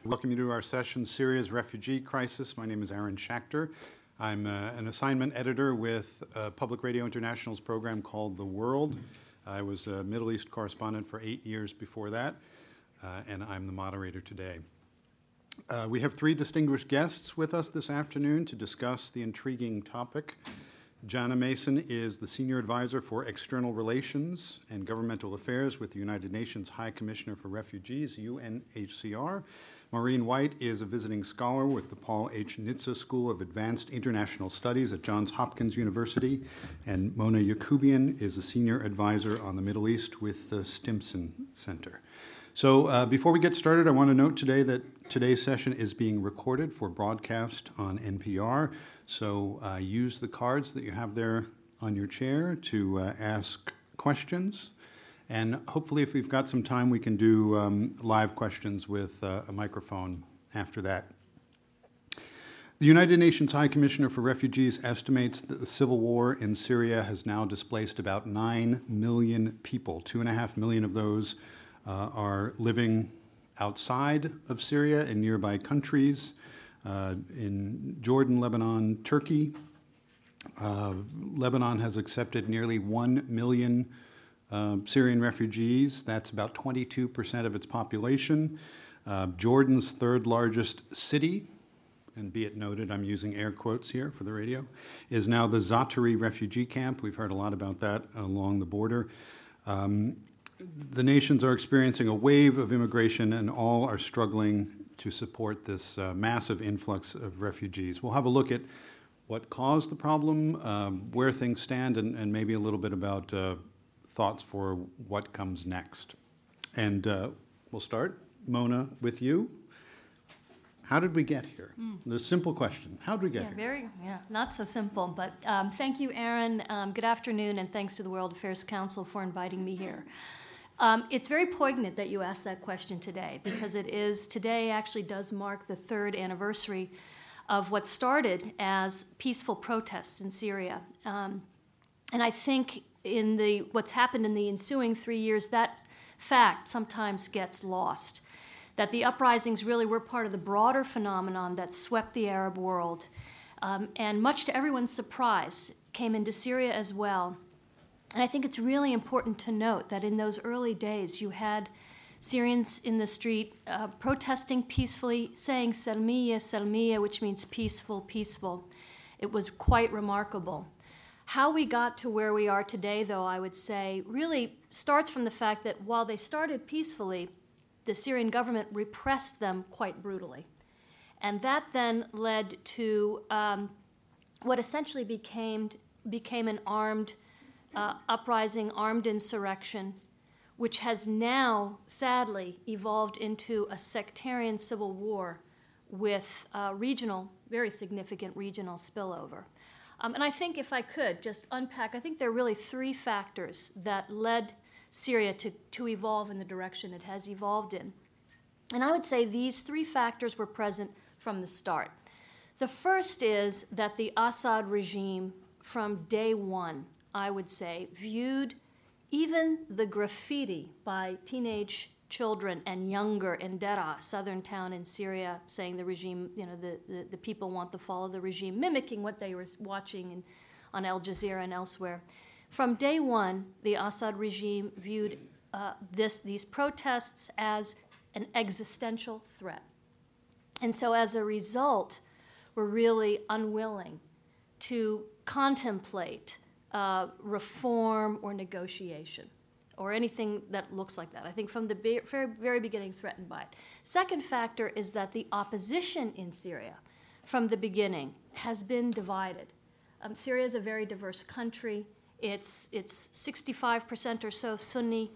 Welcome you to our session, Syria's Refugee Crisis. My name is Aaron Schachter. I'm an assignment editor with Public Radio International's program called The World. I was a Middle East correspondent for 8 years before that, and I'm the moderator today. We have three distinguished guests with us this afternoon to discuss the intriguing topic. Jana Mason is the Senior Advisor for External Relations and Governmental Affairs with the United Nations High Commissioner for Refugees, UNHCR. Maureen White is a visiting scholar with the Paul H. Nitze School of Advanced International Studies at Johns Hopkins University. And Mona Yacoubian is a Senior Advisor on the Middle East with the Stimson Center. So before we get started, I want to note today that today's session is being recorded for broadcast on NPR. So use the cards that you have there on your chair to ask questions. And hopefully, if we've got some time, we can do live questions with a microphone after that. The United Nations High Commissioner for Refugees estimates that the civil war in Syria has now displaced about 9 million people. 2.5 million of those are living outside of Syria in nearby countries, in Jordan, Lebanon, Turkey. Lebanon has accepted nearly 1 million Syrian refugees. That's about 22% of its population. Jordan's third largest city, and be it noted, I'm using air quotes here for the radio, is now the Zaatari refugee camp. We've heard a lot about that along the border. The nations are experiencing a wave of immigration, and all are struggling to support this massive influx of refugees. We'll have a look at what caused the problem, where things stand, and maybe a little bit about thoughts for what comes next. And we'll start, Mona, with you. How did we get here? The simple question, how did we get here? Not so simple, but thank you, Aaron. Good afternoon, and thanks to the World Affairs Council for inviting me here. It's very poignant that you asked that question today, because today actually does mark the third anniversary of what started as peaceful protests in Syria. And I think what's happened in the ensuing 3 years, that fact sometimes gets lost, that the uprisings really were part of the broader phenomenon that swept the Arab world, and much to everyone's surprise, came into Syria as well. And I think it's really important to note that in those early days, you had Syrians in the street protesting peacefully, saying Salmiya, Salmiya, which means peaceful, peaceful. It was quite remarkable. How we got to where we are today, though, I would say, really starts from the fact that while they started peacefully, the Syrian government repressed them quite brutally. And that then led to what essentially became an armed uprising, armed insurrection, which has now, sadly, evolved into a sectarian civil war with very significant regional spillover. And I think if I could just unpack, I think there are really three factors that led Syria to evolve in the direction it has evolved in. And I would say these three factors were present from the start. The first is that the Assad regime, from day one, I would say, viewed even the graffiti by teenage children and younger in Deraa, southern town in Syria, saying the regime, the people want the fall of the regime, mimicking what they were watching on Al Jazeera and elsewhere. From day one, the Assad regime viewed these protests as an existential threat. And so as a result, were really unwilling to contemplate reform or negotiation, or anything that looks like that. I think from the very, very beginning threatened by it. Second factor is that the opposition in Syria from the beginning has been divided. Syria is a very diverse country. It's 65% or so Sunni,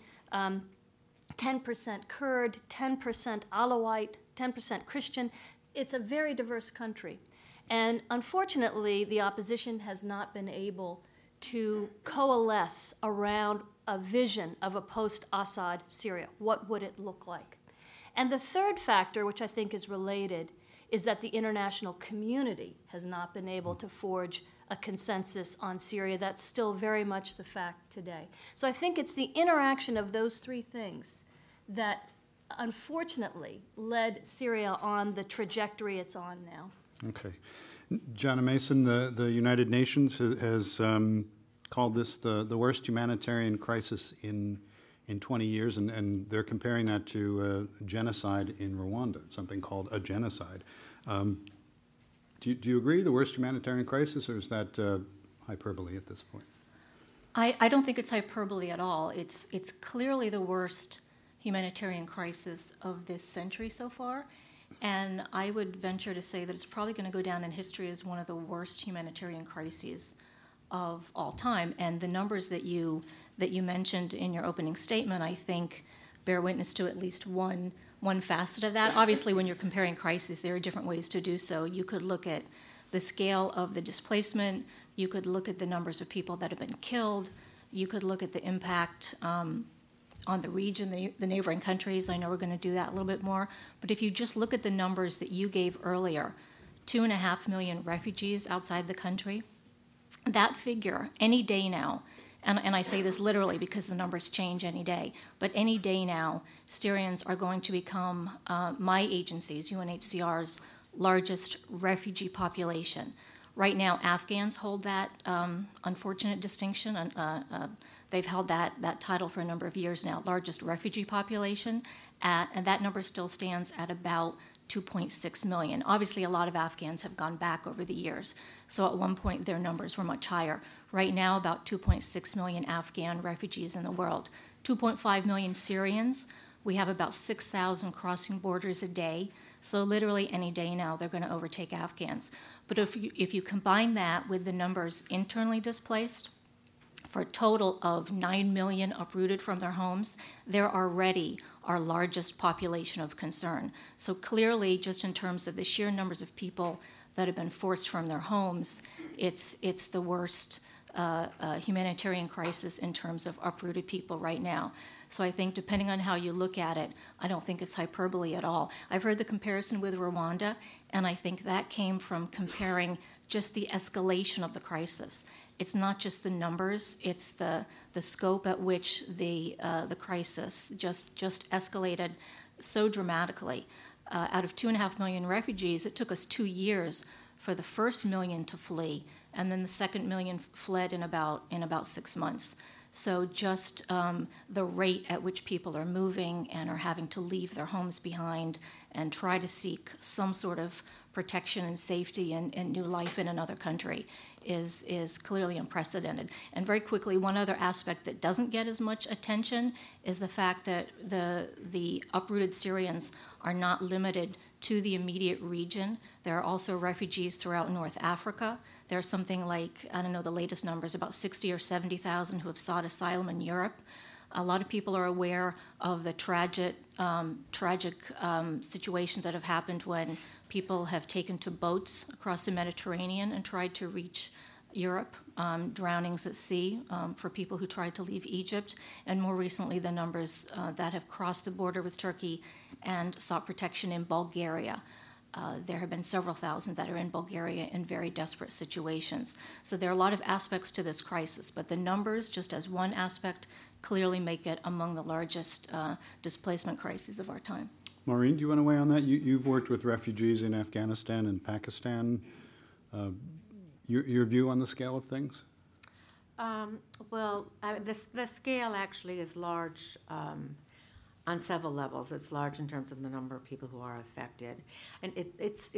10% Kurd, 10% Alawite, 10% Christian. It's a very diverse country. And unfortunately, the opposition has not been able to coalesce around a vision of a post-Assad Syria. What would it look like? And the third factor, which I think is related, is that the international community has not been able to forge a consensus on Syria. That's still very much the fact today. So I think it's the interaction of those three things that unfortunately led Syria on the trajectory it's on now. Okay. Jonna Mason, the United Nations has called this the worst humanitarian crisis in 20 years, and they're comparing that to genocide in Rwanda, something called a genocide. Do you agree, the worst humanitarian crisis, or is that hyperbole at this point? I don't think it's hyperbole at all. It's clearly the worst humanitarian crisis of this century so far, and I would venture to say that it's probably going to go down in history as one of the worst humanitarian crises of all time. And the numbers that you mentioned in your opening statement, I think, bear witness to at least one facet of that. Obviously, when you're comparing crises, there are different ways to do so. You could look at the scale of the displacement. You could look at the numbers of people that have been killed. You could look at the impact on the region, the neighboring countries. I know we're going to do that a little bit more. But if you just look at the numbers that you gave earlier, 2.5 million refugees outside the country, that figure, any day now, and I say this literally because the numbers change any day, but any day now, Syrians are going to become my agency's, UNHCR's, largest refugee population. Right now, Afghans hold that unfortunate distinction. They've held that title for a number of years now, largest refugee population, and that number still stands at about 2.6 million. Obviously, a lot of Afghans have gone back over the years, so at one point their numbers were much higher. Right now, about 2.6 million Afghan refugees in the world, 2.5 million Syrians. We have about 6,000 crossing borders a day. So literally any day now, they're going to overtake Afghans. But if you combine that with the numbers internally displaced, for a total of 9 million uprooted from their homes, they're already our largest population of concern. So clearly, just in terms of the sheer numbers of people that have been forced from their homes, it's the worst humanitarian crisis in terms of uprooted people right now. So I think depending on how you look at it, I don't think it's hyperbole at all. I've heard the comparison with Rwanda, and I think that came from comparing just the escalation of the crisis. It's not just the numbers, it's the scope at which the crisis just escalated so dramatically. Out of 2.5 million refugees, it took us 2 years for the first million to flee, and then the second million fled in about 6 months. So just the rate at which people are moving and are having to leave their homes behind and try to seek some sort of protection and safety and new life in another country is clearly unprecedented. And very quickly, one other aspect that doesn't get as much attention is the fact that the uprooted Syrians are not limited to the immediate region. There are also refugees throughout North Africa. There's something like, I don't know the latest numbers, about 60 or 70,000 who have sought asylum in Europe. A lot of people are aware of the tragic situations that have happened when people have taken to boats across the Mediterranean and tried to reach Europe, drownings at sea for people who tried to leave Egypt, and more recently the numbers that have crossed the border with Turkey and sought protection in Bulgaria. There have been several thousand that are in Bulgaria in very desperate situations. So there are a lot of aspects to this crisis, but the numbers, just as one aspect, clearly make it among the largest displacement crises of our time. Maureen, do you want to weigh on that? You've worked with refugees in Afghanistan and Pakistan. Your view on the scale of things? The scale actually is large on several levels. It's large in terms of the number of people who are affected, and it's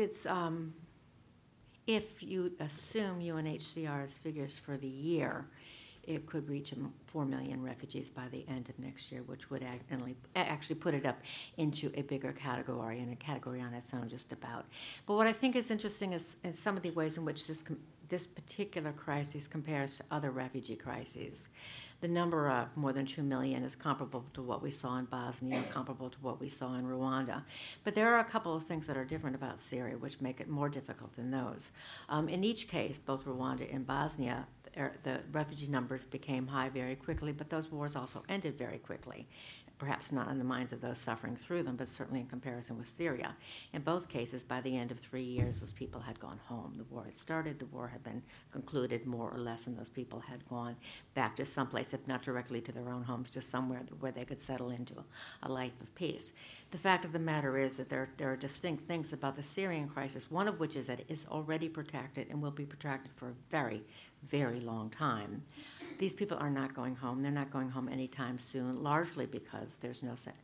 if you assume UNHCR's figures for the year, it could reach 4 million refugees by the end of next year, which would actually put it up into a bigger category, and a category on its own just about. But what I think is interesting is some of the ways in which this particular crisis compares to other refugee crises. The number of more than 2 million is comparable to what we saw in Bosnia, comparable to what we saw in Rwanda. But there are a couple of things that are different about Syria which make it more difficult than those. In each case, both Rwanda and Bosnia, the refugee numbers became high very quickly, but those wars also ended very quickly. perhaps not in the minds of those suffering through them, but certainly in comparison with Syria. In both cases, by the end of 3 years, those people had gone home. The war had started, the war had been concluded more or less, and those people had gone back to someplace, if not directly to their own homes, to somewhere where they could settle into a life of peace. The fact of the matter is that there are distinct things about the Syrian crisis, one of which is that it is already protracted and will be protracted for a very, very long time. These people are not going home. They're not going home anytime soon, largely because there's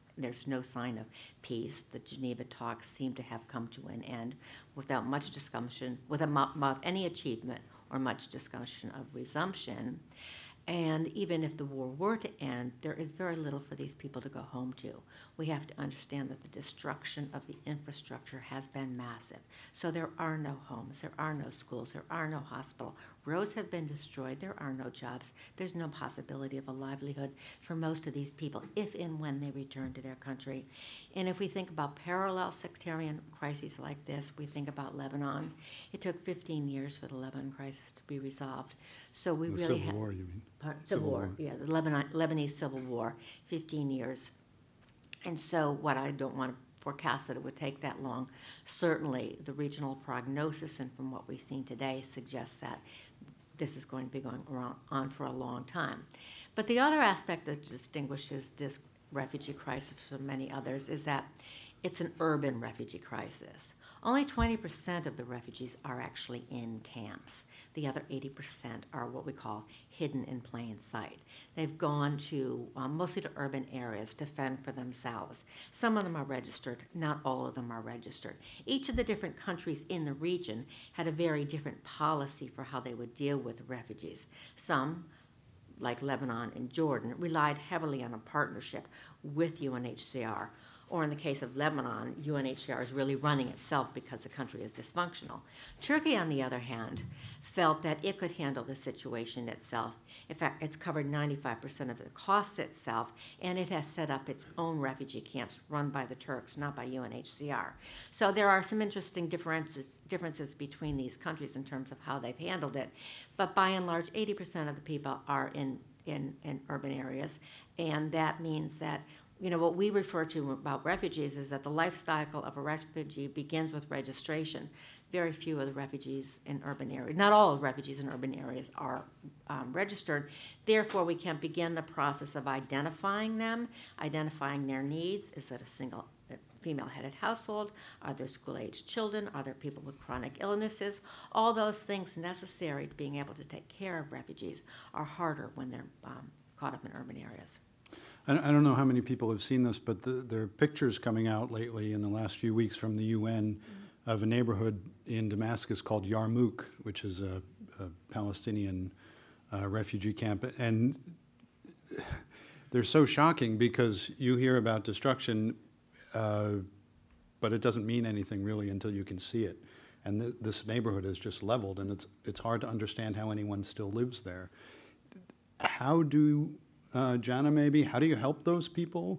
no sign of peace. The Geneva talks seem to have come to an end without much discussion, without any achievement or much discussion of resumption. And even if the war were to end, there is very little for these people to go home to. We have to understand that the destruction of the infrastructure has been massive. So there are no homes, there are no schools, there are no hospitals. Roads have been destroyed, there are no jobs. There's no possibility of a livelihood for most of these people if and when they return to their country. And if we think about parallel sectarian crises like this, we think about Lebanon. It took 15 years for the Lebanon crisis to be resolved. So we The really Civil have... War, you mean? Civil War, yeah, the Lebanese Civil War, 15 years. And so what I don't want to forecast that it would take that long. Certainly the regional prognosis and from what we've seen today suggests that this is going to be going on for a long time. But the other aspect that distinguishes this refugee crisis from many others is that it's an urban refugee crisis. Only 20% of the refugees are actually in camps. The other 80% are what we call hidden in plain sight. They've gone to mostly to urban areas to fend for themselves. Some of them are registered, not all of them are registered. Each of the different countries in the region had a very different policy for how they would deal with refugees. Some, like Lebanon and Jordan, relied heavily on a partnership with UNHCR. Or in the case of Lebanon, UNHCR is really running itself because the country is dysfunctional. Turkey, on the other hand, felt that it could handle the situation itself. In fact, it's covered 95% of the costs itself, and it has set up its own refugee camps run by the Turks, not by UNHCR. So there are some interesting differences between these countries in terms of how they've handled it. But by and large, 80% of the people are in urban areas, and that means that what we refer to about refugees is that the life cycle of a refugee begins with registration. Very few of the refugees in urban areas, not all of the refugees in urban areas are registered. Therefore, we can begin the process of identifying them, identifying their needs. Is it a single female-headed household? Are there school-aged children? Are there people with chronic illnesses? All those things necessary to being able to take care of refugees are harder when they're caught up in urban areas. I don't know how many people have seen this, but there are pictures coming out lately in the last few weeks from the UN of a neighborhood in Damascus called Yarmouk, which is a Palestinian refugee camp. And they're so shocking because you hear about destruction, but it doesn't mean anything really until you can see it. And this neighborhood is just leveled, and it's hard to understand how anyone still lives there. How do... Jana, maybe, how do you help those people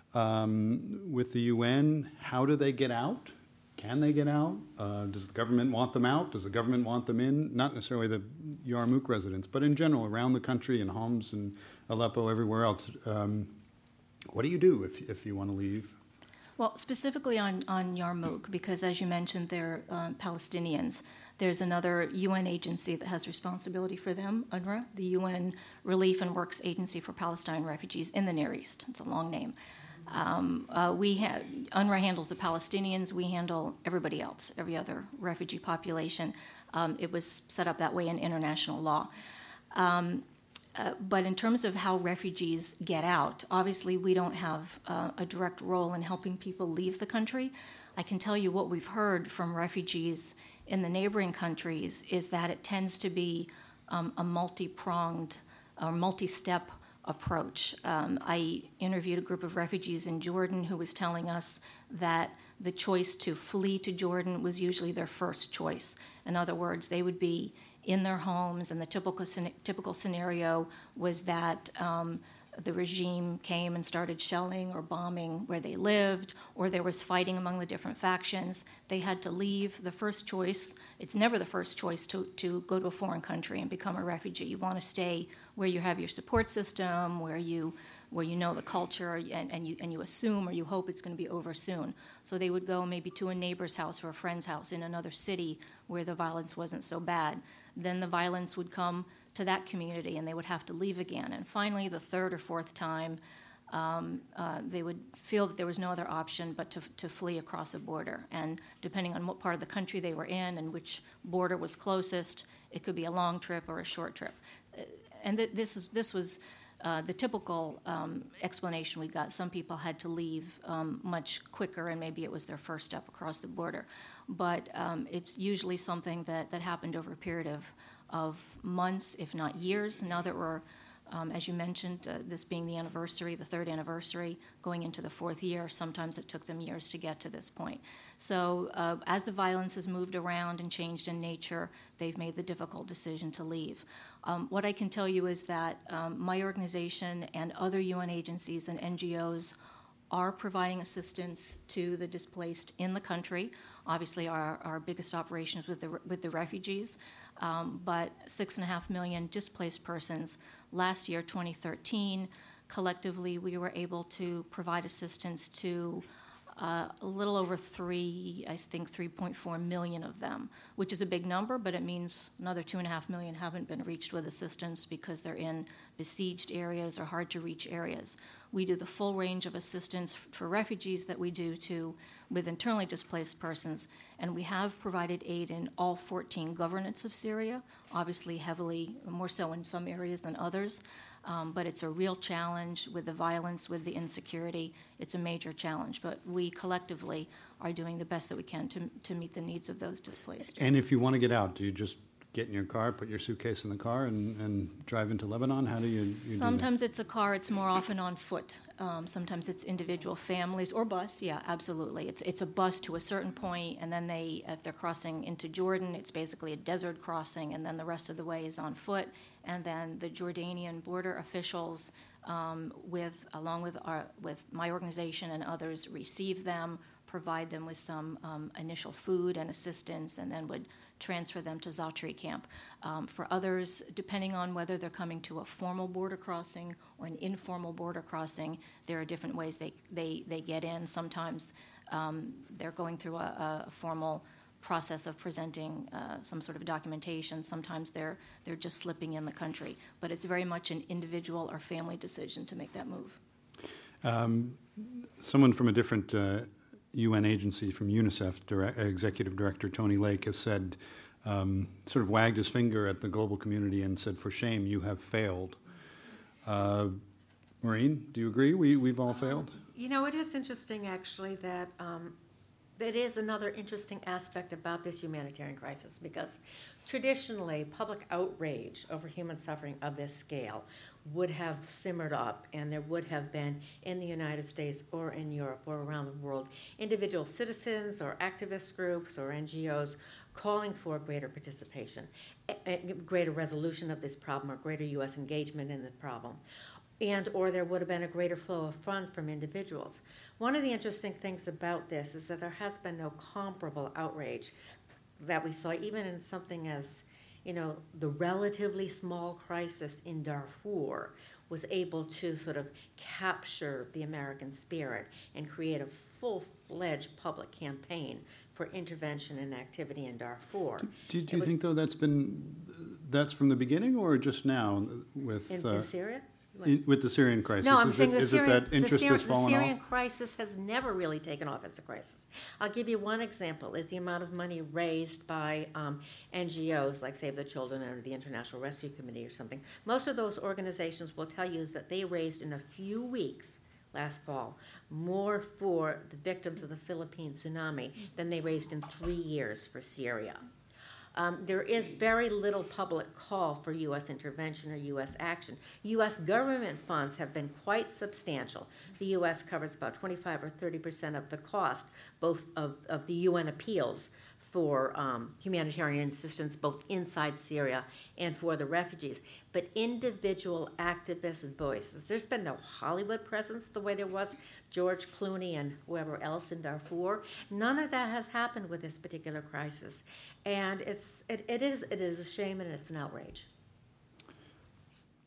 with the UN? How do they get out? Can they get out? Does the government want them out? Does the government want them in? Not necessarily the Yarmouk residents, but in general, around the country, in Homs and Aleppo, everywhere else. What do you do if you want to leave? Well, specifically on Yarmouk, because as you mentioned, they're Palestinians. There's another UN agency that has responsibility for them, UNRWA, the UN Relief and Works Agency for Palestine Refugees in the Near East. It's a long name. UNRWA handles the Palestinians. We handle everybody else, every other refugee population. It was set up that way in international law. But in terms of how refugees get out, obviously we don't have a direct role in helping people leave the country. I can tell you what we've heard from refugees in the neighboring countries is that it tends to be a multi-pronged or multi-step approach. I interviewed a group of refugees in Jordan who was telling us that the choice to flee to Jordan was usually their first choice. In other words, they would be in their homes, and the typical scenario was that the regime came and started shelling or bombing where they lived, or there was fighting among the different factions. They had to leave. The first choice, it's never the first choice to go to a foreign country and become a refugee. You want to stay where you have your support system, where you where you know the culture and you assume or you hope it's going to be over soon. So they would go maybe to a neighbor's house or a friend's house in another city where the violence wasn't so bad. Then the violence would come to that community and they would have to leave again. And finally, the third or fourth time, they would feel that there was no other option but to flee across a border. And depending on what part of the country they were in and which border was closest, it could be a long trip or a short trip. And this was the typical explanation we got. Some people had to leave much quicker, and maybe it was their first step across the border. But it's usually something that happened over a period of months, if not years. Now that we're, as you mentioned, this being the anniversary, the third anniversary, going into the fourth year, sometimes it took them years to get to this point. So as the violence has moved around and changed in nature, they've made the difficult decision to leave. What I can tell you is that my organization and other UN agencies and NGOs are providing assistance to the displaced in the country. Obviously, our biggest operation is with the refugees, but 6.5 million displaced persons. Last year, 2013, collectively, we were able to provide assistance to a little over 3.4 million of them, which is a big number, but it means another 2.5 million haven't been reached with assistance because they're in besieged areas or hard-to-reach areas. We do the full range of assistance for refugees that we do with internally displaced persons, and we have provided aid in all 14 governorates of Syria, obviously heavily, more so in some areas than others. But it's a real challenge with the violence, with the insecurity. It's a major challenge, but we collectively are doing the best that we can to meet the needs of those displaced. And if you want to get out, do you just get in your car, put your suitcase in the car, and drive into Lebanon? How do you Sometimes do that? It's a car. It's more often on foot. Sometimes it's individual families or bus. Yeah, absolutely. It's a bus to a certain point, and then if they're crossing into Jordan, it's basically a desert crossing, and then the rest of the way is on foot. And then the Jordanian border officials, along with my organization and others, receive them, provide them with some initial food and assistance, and then would transfer them to Za'atari camp. For others, depending on whether they're coming to a formal border crossing or an informal border crossing, there are different ways they get in. Sometimes they're going through a formal process of presenting some sort of documentation. Sometimes they're just slipping in the country. But it's very much an individual or family decision to make that move. Someone from a different UN agency, from UNICEF, Executive Director Tony Lake, has said, sort of wagged his finger at the global community and said, "For shame, you have failed." Maureen, do you agree? We've all failed? You know, it is interesting, actually, that it is another interesting aspect about this humanitarian crisis, because traditionally, public outrage over human suffering of this scale would have simmered up, and there would have been, in the United States or in Europe or around the world, individual citizens or activist groups or NGOs calling for greater participation, greater resolution of this problem, or greater U.S. engagement in the problem. Or there would have been a greater flow of funds from individuals. One of the interesting things about this is that there has been no comparable outrage that we saw, even in something as, the relatively small crisis in Darfur was able to sort of capture the American spirit and create a full-fledged public campaign for intervention and activity in Darfur. Do you think, though, that's from the beginning, or just now with in Syria? With the Syrian crisis? No, I'm saying the Syrian off? crisis has never really taken off as a crisis. I'll give you one example, is the amount of money raised by NGOs like Save the Children or the International Rescue Committee or something. Most of those organizations will tell you is that they raised in a few weeks last fall more for the victims of the Philippine tsunami than they raised in 3 years for Syria. There is very little public call for U.S. intervention or U.S. action. U.S. government funds have been quite substantial. The U.S. covers about 25 or 30% of the cost, both of the UN appeals for humanitarian assistance, both inside Syria and for the refugees. But individual activist voices, there's been no Hollywood presence the way there was George Clooney and whoever else in Darfur. None of that has happened with this particular crisis. And it is a shame, and it's an outrage.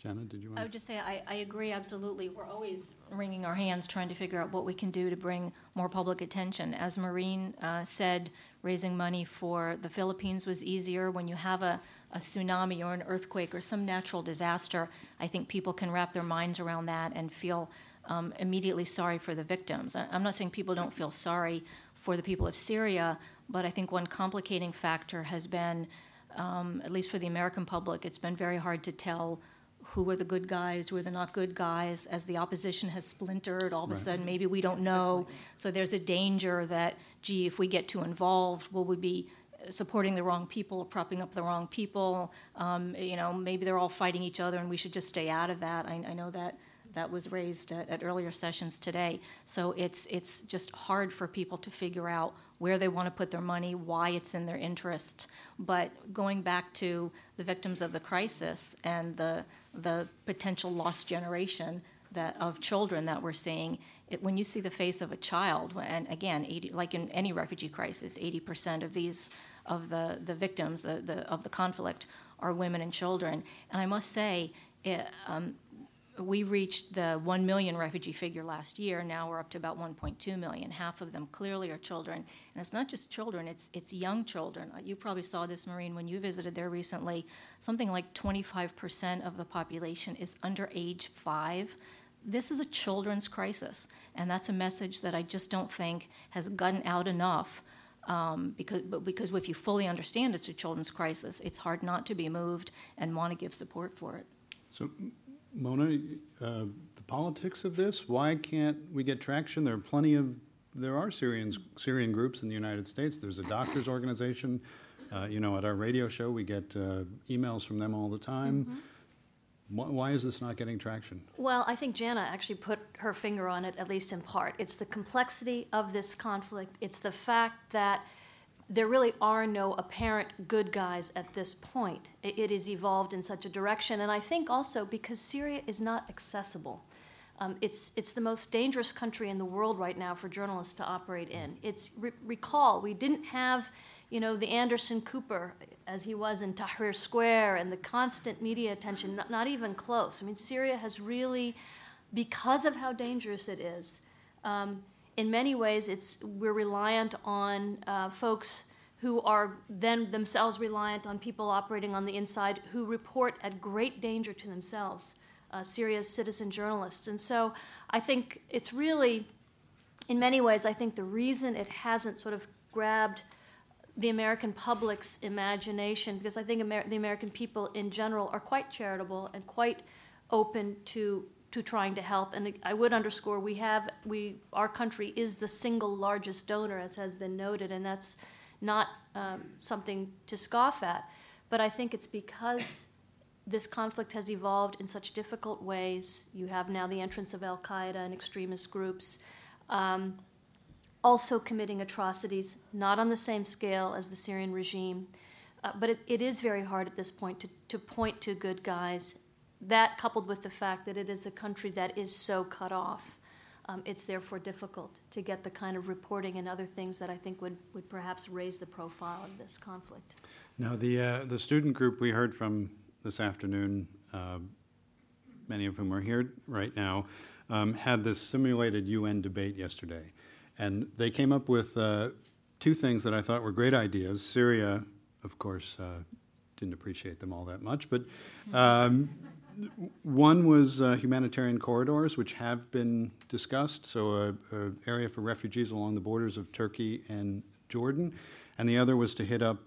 Jenna, did you want I to? would just say I agree absolutely. We're always wringing our hands trying to figure out what we can do to bring more public attention. As Maureen said, raising money for the Philippines was easier. When you have a tsunami or an earthquake or some natural disaster, I think people can wrap their minds around that and feel immediately sorry for the victims. I'm not saying people don't feel sorry for the people of Syria, but I think one complicating factor has been, at least for the American public, it's been very hard to tell who are the good guys, who are the not good guys. As the opposition has splintered, all of a sudden maybe we don't know. So there's a danger that, gee, if we get too involved, will we be supporting the wrong people or propping up the wrong people? Maybe they're all fighting each other and we should just stay out of that. I know that was raised at earlier sessions today. So it's just hard for people to figure out where they want to put their money, why it's in their interest. But going back to the victims of the crisis and the potential lost generation of children that we're seeing, when you see the face of a child, and again, like in any refugee crisis, 80% of the victims of the conflict are women and children. And I must say, we reached the 1 million refugee figure last year. Now we're up to about 1.2 million. Half of them clearly are children. And it's not just children, it's young children. You probably saw this, Maureen, when you visited there recently. Something like 25% of the population is under age 5. This is a children's crisis. And that's a message that I just don't think has gotten out enough. Because if you fully understand it's a children's crisis, it's hard not to be moved and want to give support for it. So, Mona, the politics of this, why can't we get traction? There are Syrian groups in the United States. There's a doctors organization. At our radio show, we get emails from them all the time. Mm-hmm. Why is this not getting traction? Well, I think Jana actually put her finger on it, at least in part. It's the complexity of this conflict. It's the fact that there really are no apparent good guys at this point. It has evolved in such a direction. And I think also because Syria is not accessible. It's the most dangerous country in the world right now for journalists to operate in. Recall, we didn't have, the Anderson Cooper as he was in Tahrir Square and the constant media attention, not even close. I mean, Syria has really, because of how dangerous it is, in many ways, we're reliant on folks who are then themselves reliant on people operating on the inside who report at great danger to themselves, Syria's citizen journalists. And so I think it's really, in many ways, I think the reason it hasn't sort of grabbed the American public's imagination, because I think the American people in general are quite charitable and quite open to trying to help. And I would underscore, our country is the single largest donor, as has been noted, and that's not something to scoff at. But I think it's because this conflict has evolved in such difficult ways. You have now the entrance of al-Qaeda and extremist groups, also committing atrocities, not on the same scale as the Syrian regime. But it is very hard at this point to point to good guys. That, coupled with the fact that it is a country that is so cut off, it's therefore difficult to get the kind of reporting and other things that I think would perhaps raise the profile of this conflict. Now, the student group we heard from this afternoon, many of whom are here right now, had this simulated UN debate yesterday. And they came up with two things that I thought were great ideas. Syria, of course, didn't appreciate them all that much, but one was humanitarian corridors, which have been discussed, so an area for refugees along the borders of Turkey and Jordan, and the other was to hit up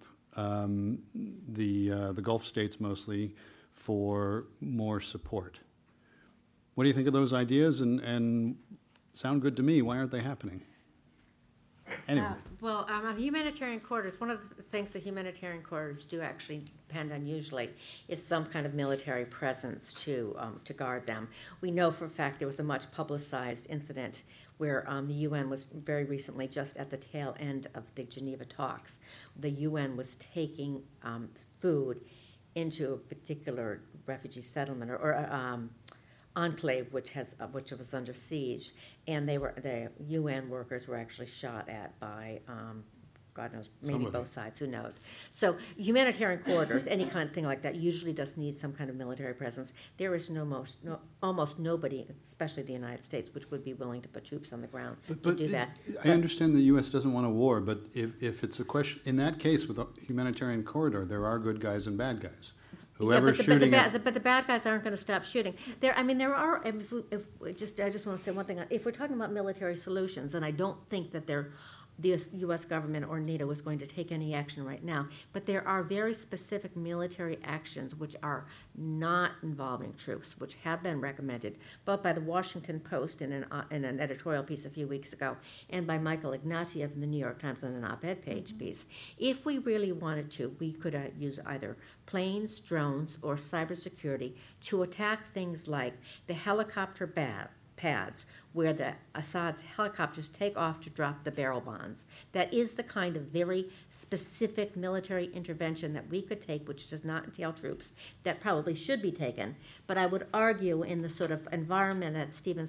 the Gulf states mostly for more support. What do you think of those ideas? And sound good to me. Why aren't they happening? Anyway. On humanitarian corridors, one of the things that humanitarian corridors do actually depend on usually is some kind of military presence to guard them. We know for a fact there was a much publicized incident where the UN was very recently, just at the tail end of the Geneva talks, the UN was taking food into a particular refugee settlement or enclave which was under siege, and the UN workers were actually shot at by God knows, Some maybe of both it. sides, who knows. So humanitarian corridors, any kind of thing like that, usually does need some kind of military presence. There is almost nobody, especially the United States, which would be willing to put troops on the ground to do that. I understand the U.S. doesn't want a war, but if it's a question, in that case with a humanitarian corridor, there are good guys and bad guys. Whoever's shooting at... But the bad guys aren't going to stop shooting. There are. I just want to say one thing. If we're talking about military solutions, and I don't think that the U.S. government or NATO is going to take any action right now, but there are very specific military actions which are not involving troops, which have been recommended both by the Washington Post in an editorial piece a few weeks ago, and by Michael Ignatieff in the New York Times on an op-ed page piece. If we really wanted to, we could use either planes, drones, or cybersecurity to attack things like the helicopter pads where the Assad's helicopters take off to drop the barrel bombs. That is the kind of very specific military intervention that we could take, which does not entail troops, that probably should be taken. But I would argue in the sort of environment that Stephen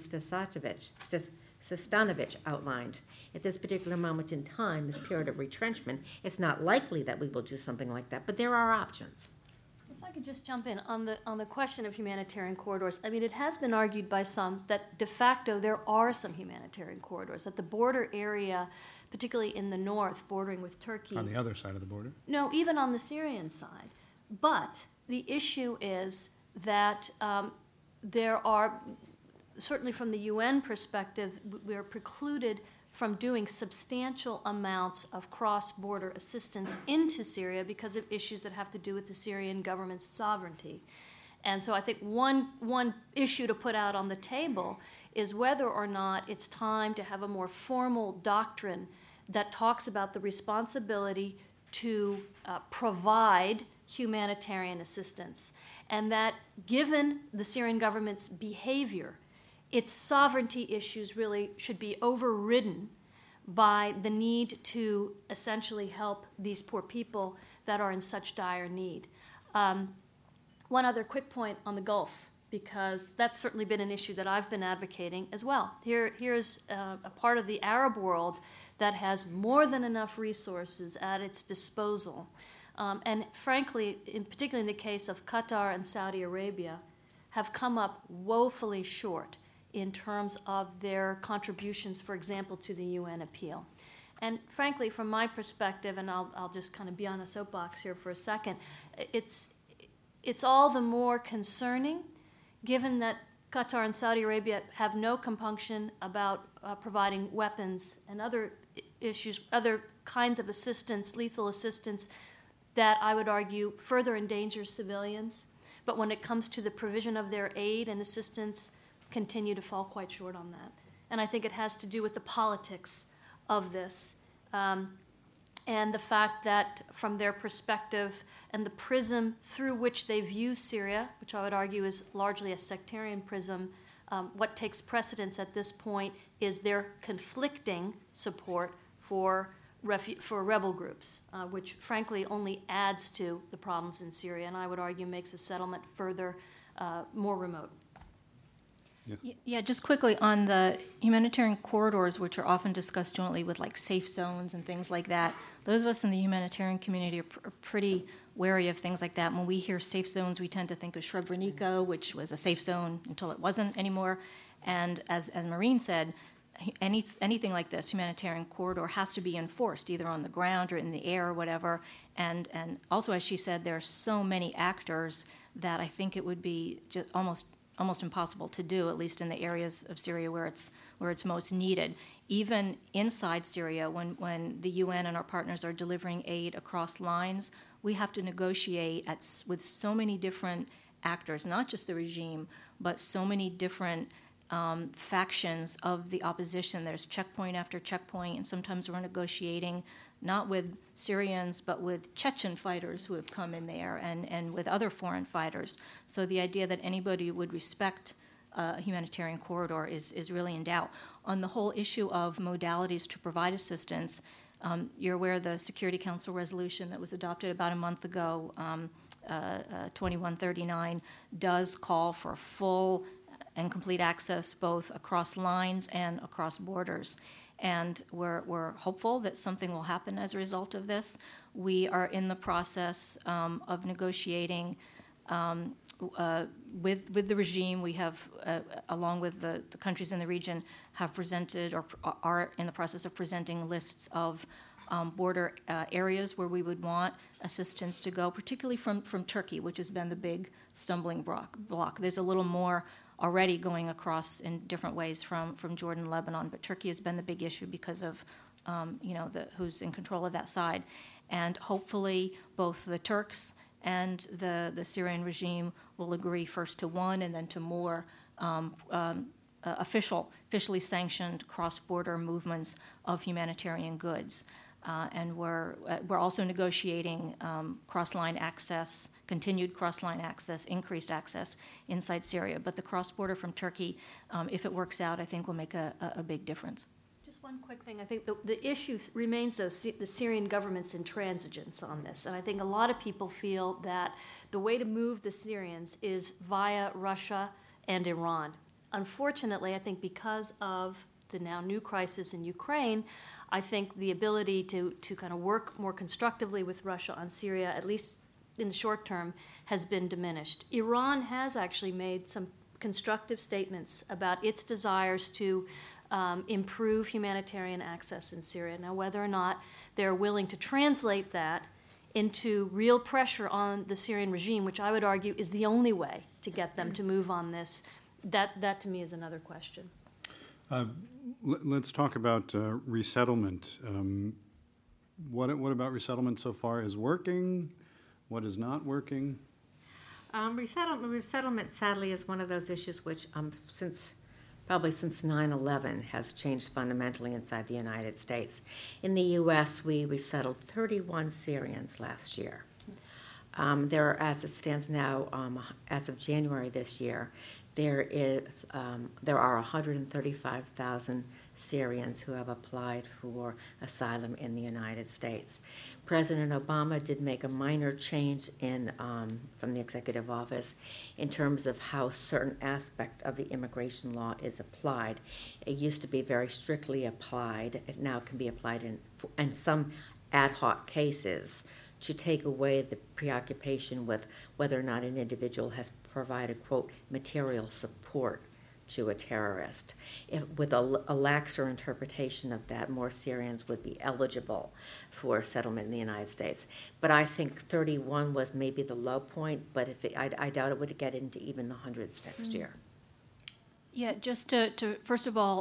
Sestanovich outlined, at this particular moment in time, this period of retrenchment, it's not likely that we will do something like that, but there are options. If I could just jump in on the question of humanitarian corridors. I mean, it has been argued by some that de facto there are some humanitarian corridors, that the border area, particularly in the north, bordering with Turkey. On the other side of the border? No, even on the Syrian side. But the issue is that there are, certainly from the UN perspective, we are precluded from doing substantial amounts of cross-border assistance into Syria because of issues that have to do with the Syrian government's sovereignty. And so I think one issue to put out on the table is whether or not it's time to have a more formal doctrine that talks about the responsibility to provide humanitarian assistance, and that given the Syrian government's behavior, its sovereignty issues really should be overridden by the need to essentially help these poor people that are in such dire need. One other quick point on the Gulf, because that's certainly been an issue that I've been advocating as well. Here's a part of the Arab world that has more than enough resources at its disposal. And frankly, particularly in the case of Qatar and Saudi Arabia, have come up woefully short in terms of their contributions, for example, to the UN appeal. And frankly, from my perspective, and I'll just kind of be on a soapbox here for a second, it's all the more concerning given that Qatar and Saudi Arabia have no compunction about providing weapons and other issues, other kinds of assistance, lethal assistance, that I would argue further endangers civilians. But when it comes to the provision of their aid and assistance, continue to fall quite short on that. And I think it has to do with the politics of this and the fact that from their perspective and the prism through which they view Syria, which I would argue is largely a sectarian prism, what takes precedence at this point is their conflicting support for rebel groups, which frankly only adds to the problems in Syria, and I would argue makes a settlement further more remote. Yes. Yeah, just quickly on the humanitarian corridors, which are often discussed jointly with like safe zones and things like that. Those of us in the humanitarian community are pretty wary of things like that. When we hear safe zones, we tend to think of Srebrenica, which was a safe zone until it wasn't anymore. And as Maureen said, anything like this, humanitarian corridor, has to be enforced either on the ground or in the air or whatever. And also, as she said, there are so many actors that I think it would be just almost impossible to do, at least in the areas of Syria where it's most needed. Even inside Syria, when the UN and our partners are delivering aid across lines, we have to negotiate with so many different actors, not just the regime, but so many different factions of the opposition. There's checkpoint after checkpoint, and sometimes we're negotiating not with Syrians, but with Chechen fighters who have come in there and with other foreign fighters. So the idea that anybody would respect a humanitarian corridor is really in doubt. On the whole issue of modalities to provide assistance, you're aware of the Security Council resolution that was adopted about a month ago, 2139, does call for full and complete access both across lines and across borders. and we're hopeful that something will happen as a result of this. We are in the process of negotiating with the regime. We have, along with the countries in the region, have presented or are in the process of presenting lists of border areas where we would want assistance to go, particularly from Turkey, which has been the big stumbling block. There's a little more already going across in different ways from Jordan, Lebanon, but Turkey has been the big issue because of who's in control of that side. And hopefully both the Turks and the Syrian regime will agree first to one and then to more officially sanctioned cross-border movements of humanitarian goods. And we're also negotiating cross-line access, continued cross-line access, increased access inside Syria. But the cross-border from Turkey, if it works out, I think will make a big difference. Just one quick thing. I think the issue remains, though, the Syrian government's intransigence on this. And I think a lot of people feel that the way to move the Syrians is via Russia and Iran. Unfortunately, I think because of the now new crisis in Ukraine, I think the ability to kind of work more constructively with Russia on Syria, at least in the short term, has been diminished. Iran has actually made some constructive statements about its desires to improve humanitarian access in Syria. Now, whether or not they're willing to translate that into real pressure on the Syrian regime, which I would argue is the only way to get them to move on this, that to me is another question. Let's talk about resettlement. What about resettlement so far is working? What is not working? Resettlement, sadly, is one of those issues which, probably since 9/11, has changed fundamentally inside the United States. In the U.S., we resettled 31 Syrians last year. There are, as it stands now, as of January this year, there are 135,000 Syrians who have applied for asylum in the United States. President Obama did make a minor change from the executive office in terms of how certain aspect of the immigration law is applied. It used to be very strictly applied. It now can be applied in some ad hoc cases to take away the preoccupation with whether or not an individual has provided, quote, material support to a terrorist. With a laxer interpretation of that, more Syrians would be eligible for settlement in the United States. But I think 31 was maybe the low point, but I doubt it would get into even the hundreds next year. Yeah, just to first of all,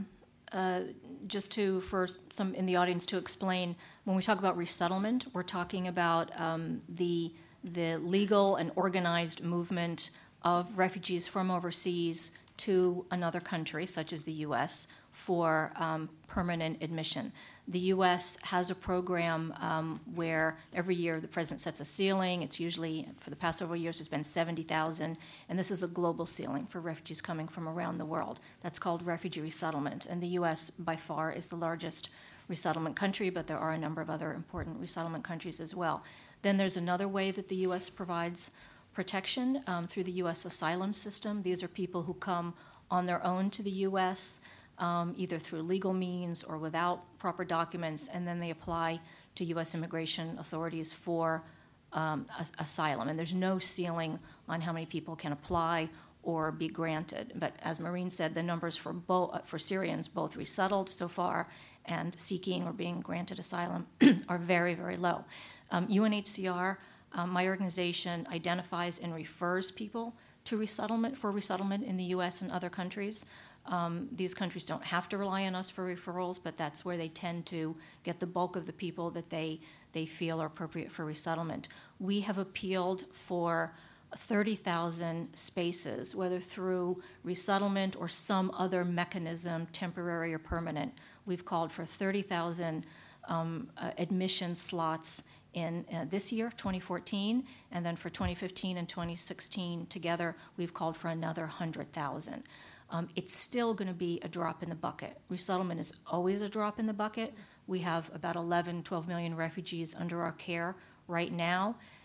for some in the audience to explain, when we talk about resettlement, we're talking about the legal and organized movement of refugees from overseas to another country, such as the U.S., for permanent admission. The U.S. has a program where every year the president sets a ceiling. It's usually, for the past several years, it's been 70,000, and this is a global ceiling for refugees coming from around the world. That's called refugee resettlement, and the U.S. by far is the largest resettlement country, but there are a number of other important resettlement countries as well. Then there's another way that the U.S. provides protection through the U.S. asylum system. These are people who come on their own to the U.S., either through legal means or without proper documents, and then they apply to U.S. immigration authorities for asylum. And there's no ceiling on how many people can apply or be granted. But as Maureen said, the numbers for Syrians, both resettled so far and seeking or being granted asylum, are very, very low. UNHCR, my organization, identifies and refers people to resettlement in the U.S. and other countries. These countries don't have to rely on us for referrals, but that's where they tend to get the bulk of the people that they feel are appropriate for resettlement. We have appealed for 30,000 spaces, whether through resettlement or some other mechanism, temporary or permanent. We've called for 30,000 admission slots in this year, 2014, and then for 2015 and 2016 together, we've called for another 100,000. It's still going to be a drop in the bucket. Resettlement is always a drop in the bucket. We have about 12 million refugees under our care right now,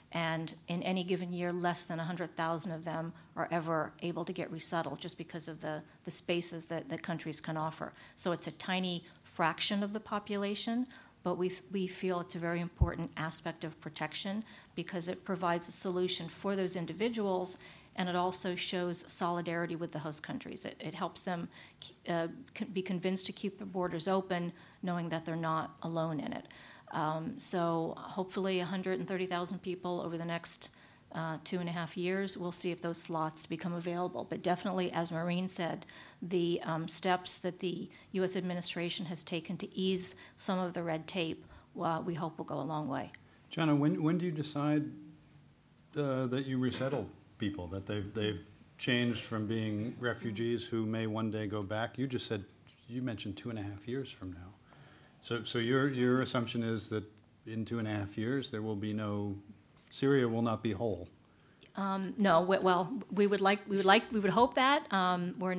And in any given year, less than 100,000 of them are ever able to get resettled just because of the spaces that countries can offer. So it's a tiny fraction of the population, but we feel it's a very important aspect of protection because it provides a solution for those individuals, and it also shows solidarity with the host countries. It helps them be convinced to keep the borders open, knowing that they're not alone in it. So hopefully 130,000 people over the next 2.5 years. We'll see if those slots become available. But definitely, as Maureen said, the steps that the U.S. administration has taken to ease some of the red tape, we hope will go a long way. Jana, when do you decide that you resettle people, that they've changed from being refugees who may one day go back? You mentioned 2.5 years from now. So your assumption is that in 2.5 years there will be Syria will not be whole. No, well, we would hope that. We're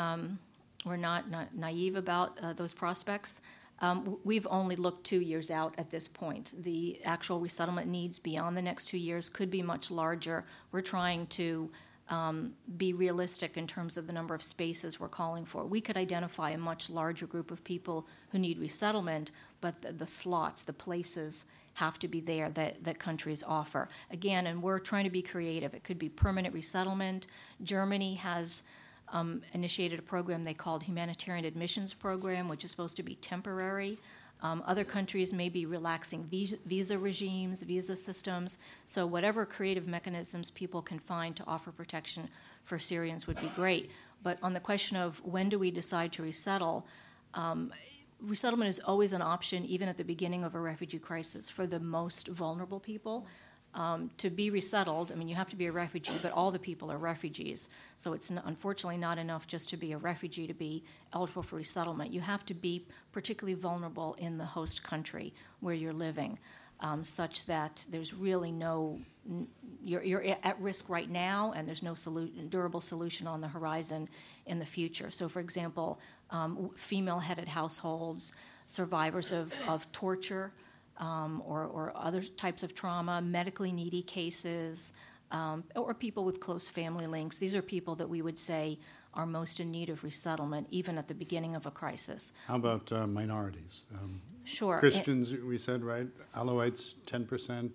not naive about those prospects. We've only looked 2 years out at this point. The actual resettlement needs beyond the next 2 years could be much larger. We're trying to be realistic in terms of the number of spaces we're calling for. We could identify a much larger group of people who need resettlement, but the slots, the places have to be there that countries offer. Again, and we're trying to be creative. It could be permanent resettlement. Germany has initiated a program they called Humanitarian Admissions Program, which is supposed to be temporary. Other countries may be relaxing visa regimes, visa systems. So whatever creative mechanisms people can find to offer protection for Syrians would be great. But on the question of when do we decide to resettle, resettlement is always an option, even at the beginning of a refugee crisis, for the most vulnerable people. To be resettled, I mean, you have to be a refugee, but all the people are refugees. So it's unfortunately not enough just to be a refugee to be eligible for resettlement. You have to be particularly vulnerable in the host country where you're living, such that there's really you're at risk right now, and there's no durable solution on the horizon in the future. So, for example, female-headed households, survivors of torture, or other types of trauma, medically needy cases, or people with close family links. These are people that we would say are most in need of resettlement, even at the beginning of a crisis. How about minorities? Sure. Christians, we said, right? Alawites, 10%.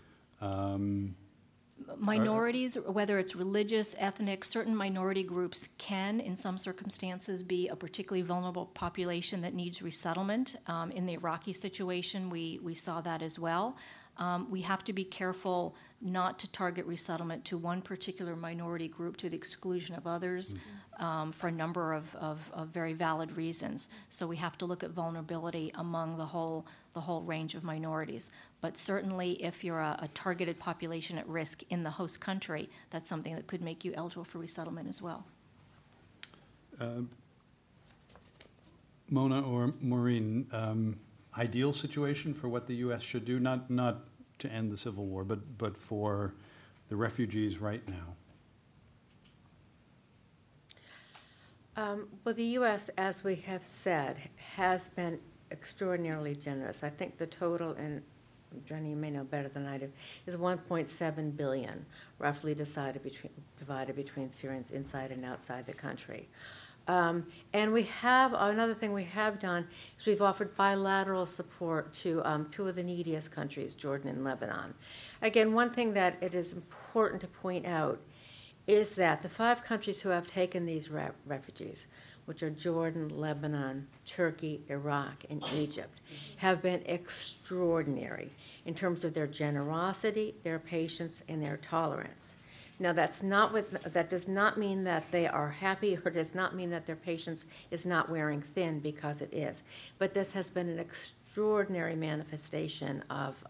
Minorities, whether it's religious, ethnic, certain minority groups can, in some circumstances, be a particularly vulnerable population that needs resettlement. In the Iraqi situation, we saw that as well. We have to be careful not to target resettlement to one particular minority group to the exclusion of others, for a number of very valid reasons. So we have to look at vulnerability among the whole range of minorities. But certainly if you're a targeted population at risk in the host country, that's something that could make you eligible for resettlement as well. Mona or Maureen, ideal situation for what the U.S. should do, not to end the Civil War, but for the refugees right now? Well, the U.S., as we have said, has been extraordinarily generous. I think the total, and Jenny, you may know better than I do, is $1.7 billion, roughly divided between Syrians inside and outside the country. And we have, another thing we have done is we've offered bilateral support to two of the neediest countries, Jordan and Lebanon. Again, one thing that it is important to point out is that the 5 countries who have taken these refugees, which are Jordan, Lebanon, Turkey, Iraq, and Egypt, have been extraordinary in terms of their generosity, their patience, and their tolerance. Now, that does not mean that they are happy, or does not mean that their patience is not wearing thin, because it is. But this has been an extraordinary manifestation of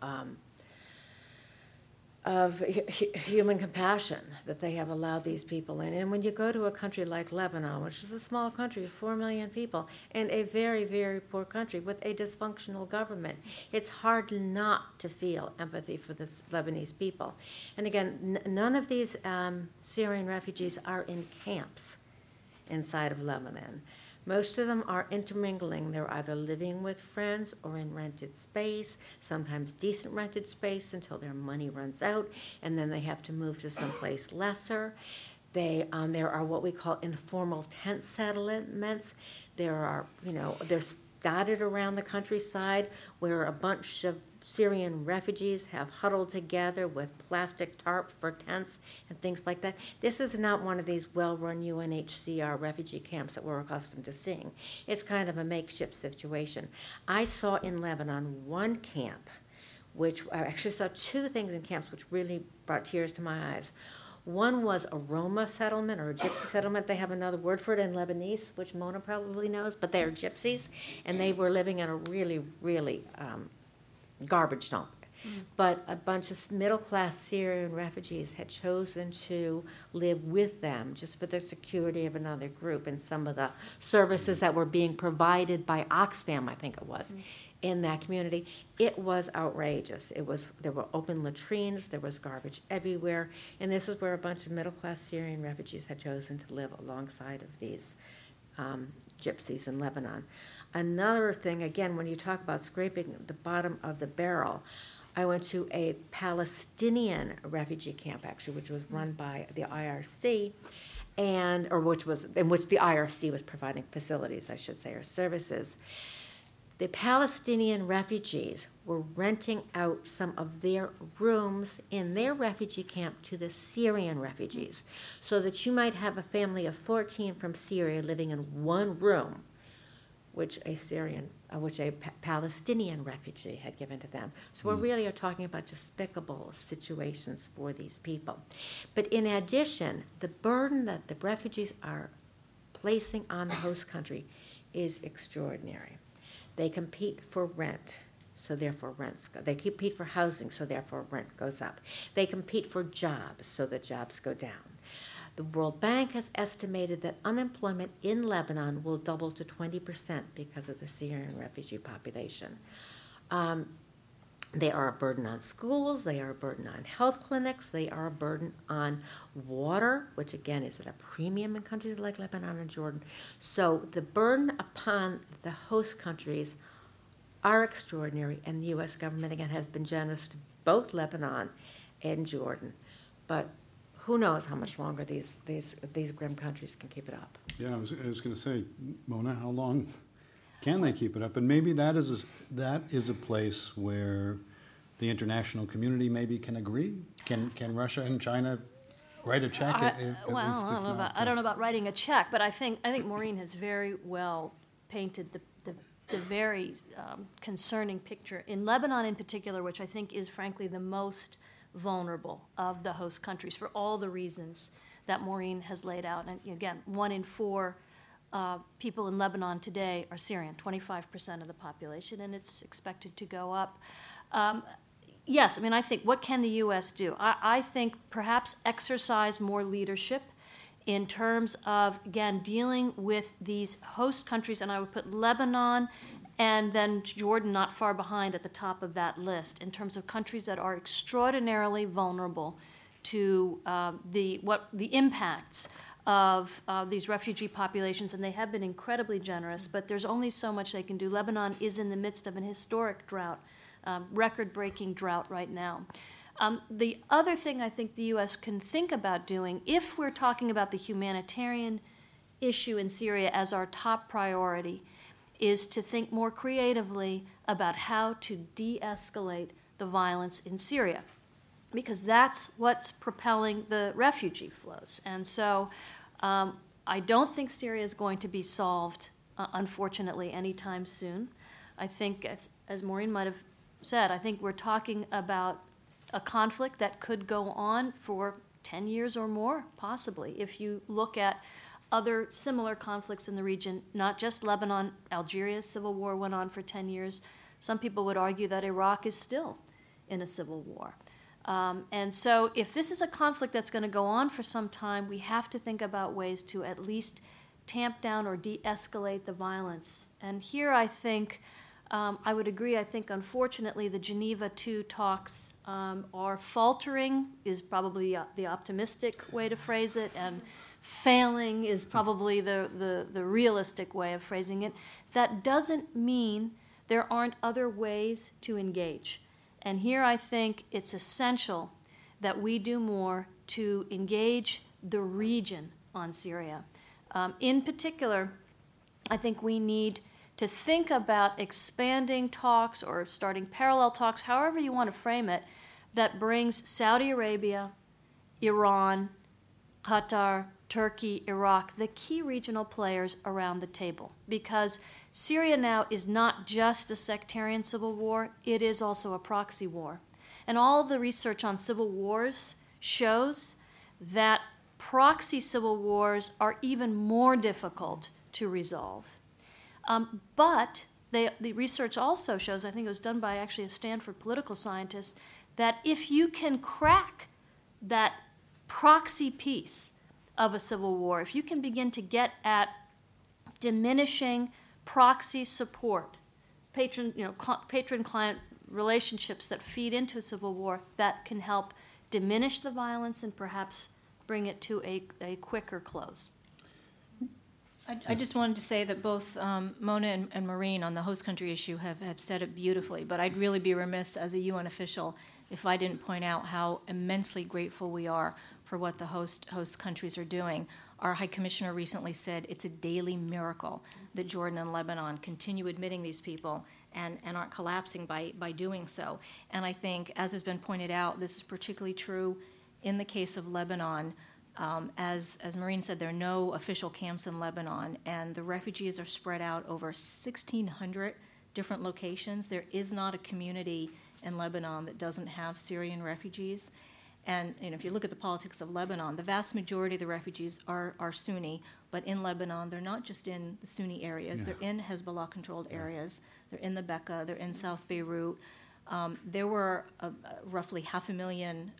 human compassion that they have allowed these people in. And when you go to a country like Lebanon, which is a small country of 4 million people, and a very, very poor country with a dysfunctional government, it's hard not to feel empathy for the Lebanese people. And again, none of these Syrian refugees are in camps inside of Lebanon. Most of them are intermingling. They're either living with friends or in rented space, sometimes decent rented space until their money runs out, and then they have to move to someplace lesser. There are what we call informal tent settlements. There are, they're dotted around the countryside where a bunch of Syrian refugees have huddled together with plastic tarp for tents and things like that. This is not one of these well-run UNHCR refugee camps that we're accustomed to seeing. It's kind of a makeshift situation. I saw in Lebanon one camp, which I actually saw two things in camps which really brought tears to my eyes. One was a Roma settlement or a gypsy settlement. They have another word for it in Lebanese, which Mona probably knows, but they are gypsies, and they were living in a really, really garbage dump. Mm-hmm. But a bunch of middle-class Syrian refugees had chosen to live with them just for the security of another group and some of the services that were being provided by Oxfam, I think it was, in that community. It was outrageous. There were open latrines, there was garbage everywhere, and this is where a bunch of middle-class Syrian refugees had chosen to live alongside of these gypsies in Lebanon. Another thing, again, when you talk about scraping the bottom of the barrel, I went to a Palestinian refugee camp, actually, which was run by the IRC, in which the IRC was providing facilities, I should say, or services. The Palestinian refugees were renting out some of their rooms in their refugee camp to the Syrian refugees, so that you might have a family of 14 from Syria living in one room, which a Palestinian refugee had given to them. So we really are talking about despicable situations for these people. But in addition, the burden that the refugees are placing on the host country is extraordinary. They compete for rent, so therefore rents go. They compete for housing, so therefore rent goes up. They compete for jobs, so the jobs go down. The World Bank has estimated that unemployment in Lebanon will double to 20% because of the Syrian refugee population. They are a burden on schools, they are a burden on health clinics, they are a burden on water, which again is at a premium in countries like Lebanon and Jordan. So the burden upon the host countries are extraordinary, and the U.S. government, again, has been generous to both Lebanon and Jordan. But who knows how much longer these grim countries can keep it up. Yeah, I was going to say, Mona, how long can they keep it up? And maybe that is a place where the international community maybe can agree. Can Russia and China write a check? I don't know about writing a check, but I think Maureen has very well painted the very concerning picture in Lebanon in particular, which I think is frankly the most vulnerable of the host countries for all the reasons that Maureen has laid out. And again, 1 in 4 people in Lebanon today are Syrian, 25% of the population, and it's expected to go up. Yes, I mean, I think, what can the U.S. do? I think perhaps exercise more leadership in terms of, again, dealing with these host countries, and I would put Lebanon and then Jordan not far behind at the top of that list in terms of countries that are extraordinarily vulnerable to the impacts of these refugee populations, and they have been incredibly generous, but there's only so much they can do. Lebanon is in the midst of an historic drought, record-breaking drought right now. The other thing I think the U.S. can think about doing, if we're talking about the humanitarian issue in Syria as our top priority, is to think more creatively about how to de-escalate the violence in Syria, because that's what's propelling the refugee flows. And so I don't think Syria is going to be solved, unfortunately, anytime soon. I think, as Maureen might have said, I think we're talking about a conflict that could go on for 10 years or more, possibly, if you look at other similar conflicts in the region, not just Lebanon. Algeria's civil war went on for 10 years. Some people would argue that Iraq is still in a civil war. And so if this is a conflict that's going to go on for some time, we have to think about ways to at least tamp down or de-escalate the violence. And here I think, I would agree, I think unfortunately the Geneva II talks are faltering, is probably the optimistic way to phrase it, and failing is probably the realistic way of phrasing it. That doesn't mean there aren't other ways to engage. And here I think it's essential that we do more to engage the region on Syria. In particular, I think we need to think about expanding talks or starting parallel talks, however you want to frame it, that brings Saudi Arabia, Iran, Qatar, Turkey, Iraq, the key regional players around the table. Because Syria now is not just a sectarian civil war, it is also a proxy war. And all the research on civil wars shows that proxy civil wars are even more difficult to resolve. But the research also shows, I think it was done by actually a Stanford political scientist, that if you can crack that proxy piece of a civil war, if you can begin to get at diminishing proxy support, patron-client relationships that feed into a civil war, that can help diminish the violence and perhaps bring it to a quicker close. I just wanted to say that both Mona and Maureen on the host country issue have said it beautifully, but I'd really be remiss as a UN official if I didn't point out how immensely grateful we are for what the host countries are doing. Our High Commissioner recently said it's a daily miracle that Jordan and Lebanon continue admitting these people and aren't collapsing by doing so. And I think, as has been pointed out, this is particularly true in the case of Lebanon. As Maureen said, there are no official camps in Lebanon, and the refugees are spread out over 1,600 different locations. There is not a community in Lebanon that doesn't have Syrian refugees. And if you look at the politics of Lebanon, the vast majority of the refugees are Sunni, but in Lebanon, they're not just in the Sunni areas. Yeah. They're in Hezbollah-controlled areas. They're in the Bekaa. They're in South Beirut. There were roughly 500,000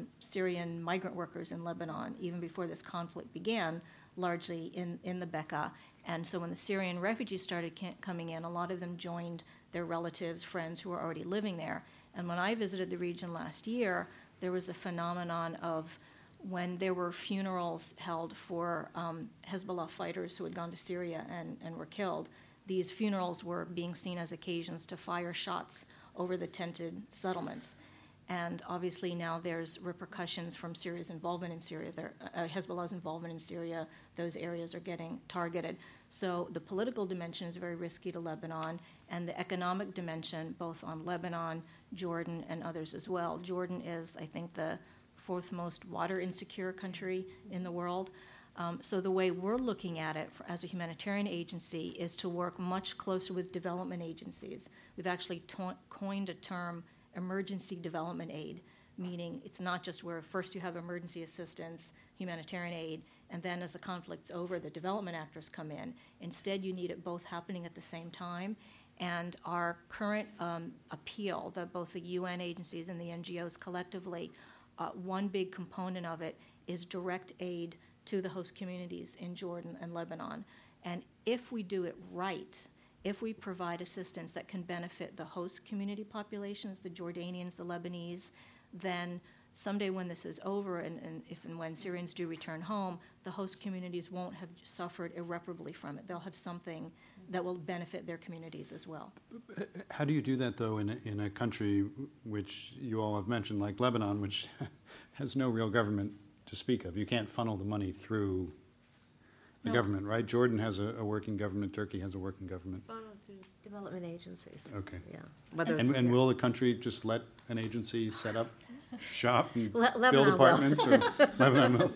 Syrian migrant workers in Lebanon even before this conflict began, largely in the Bekaa. And so when the Syrian refugees started coming in, a lot of them joined their relatives, friends who were already living there. And when I visited the region last year, there was a phenomenon of when there were funerals held for Hezbollah fighters who had gone to Syria and were killed. These funerals were being seen as occasions to fire shots over the tented settlements. And obviously now there's repercussions from Syria's involvement in Syria, Hezbollah's involvement in Syria. Those areas are getting targeted. So the political dimension is very risky to Lebanon, and the economic dimension, both on Lebanon, Jordan, and others as well. Jordan is, I think, the fourth most water insecure country in the world. So the way we're looking at it as a humanitarian agency is to work much closer with development agencies. We've actually coined a term, emergency development aid, meaning it's not just where first you have emergency assistance, humanitarian aid, and then as the conflict's over, the development actors come in. Instead, you need it both happening at the same time. And our current appeal, both the UN agencies and the NGOs collectively, one big component of it is direct aid to the host communities in Jordan and Lebanon. And if we do it right, if we provide assistance that can benefit the host community populations, the Jordanians, the Lebanese, then someday when this is over and if and when Syrians do return home, the host communities won't have suffered irreparably from it. They'll have something that will benefit their communities as well. How do you do that, though, in a country which you all have mentioned, like Lebanon, which has no real government to speak of? You can't funnel the money through the government, right? Jordan has a working government. Turkey has a working government. Funneled through development agencies. Okay. Yeah. And will the country just let an agency set up shop and Lebanon build apartments? Or Lebanon will?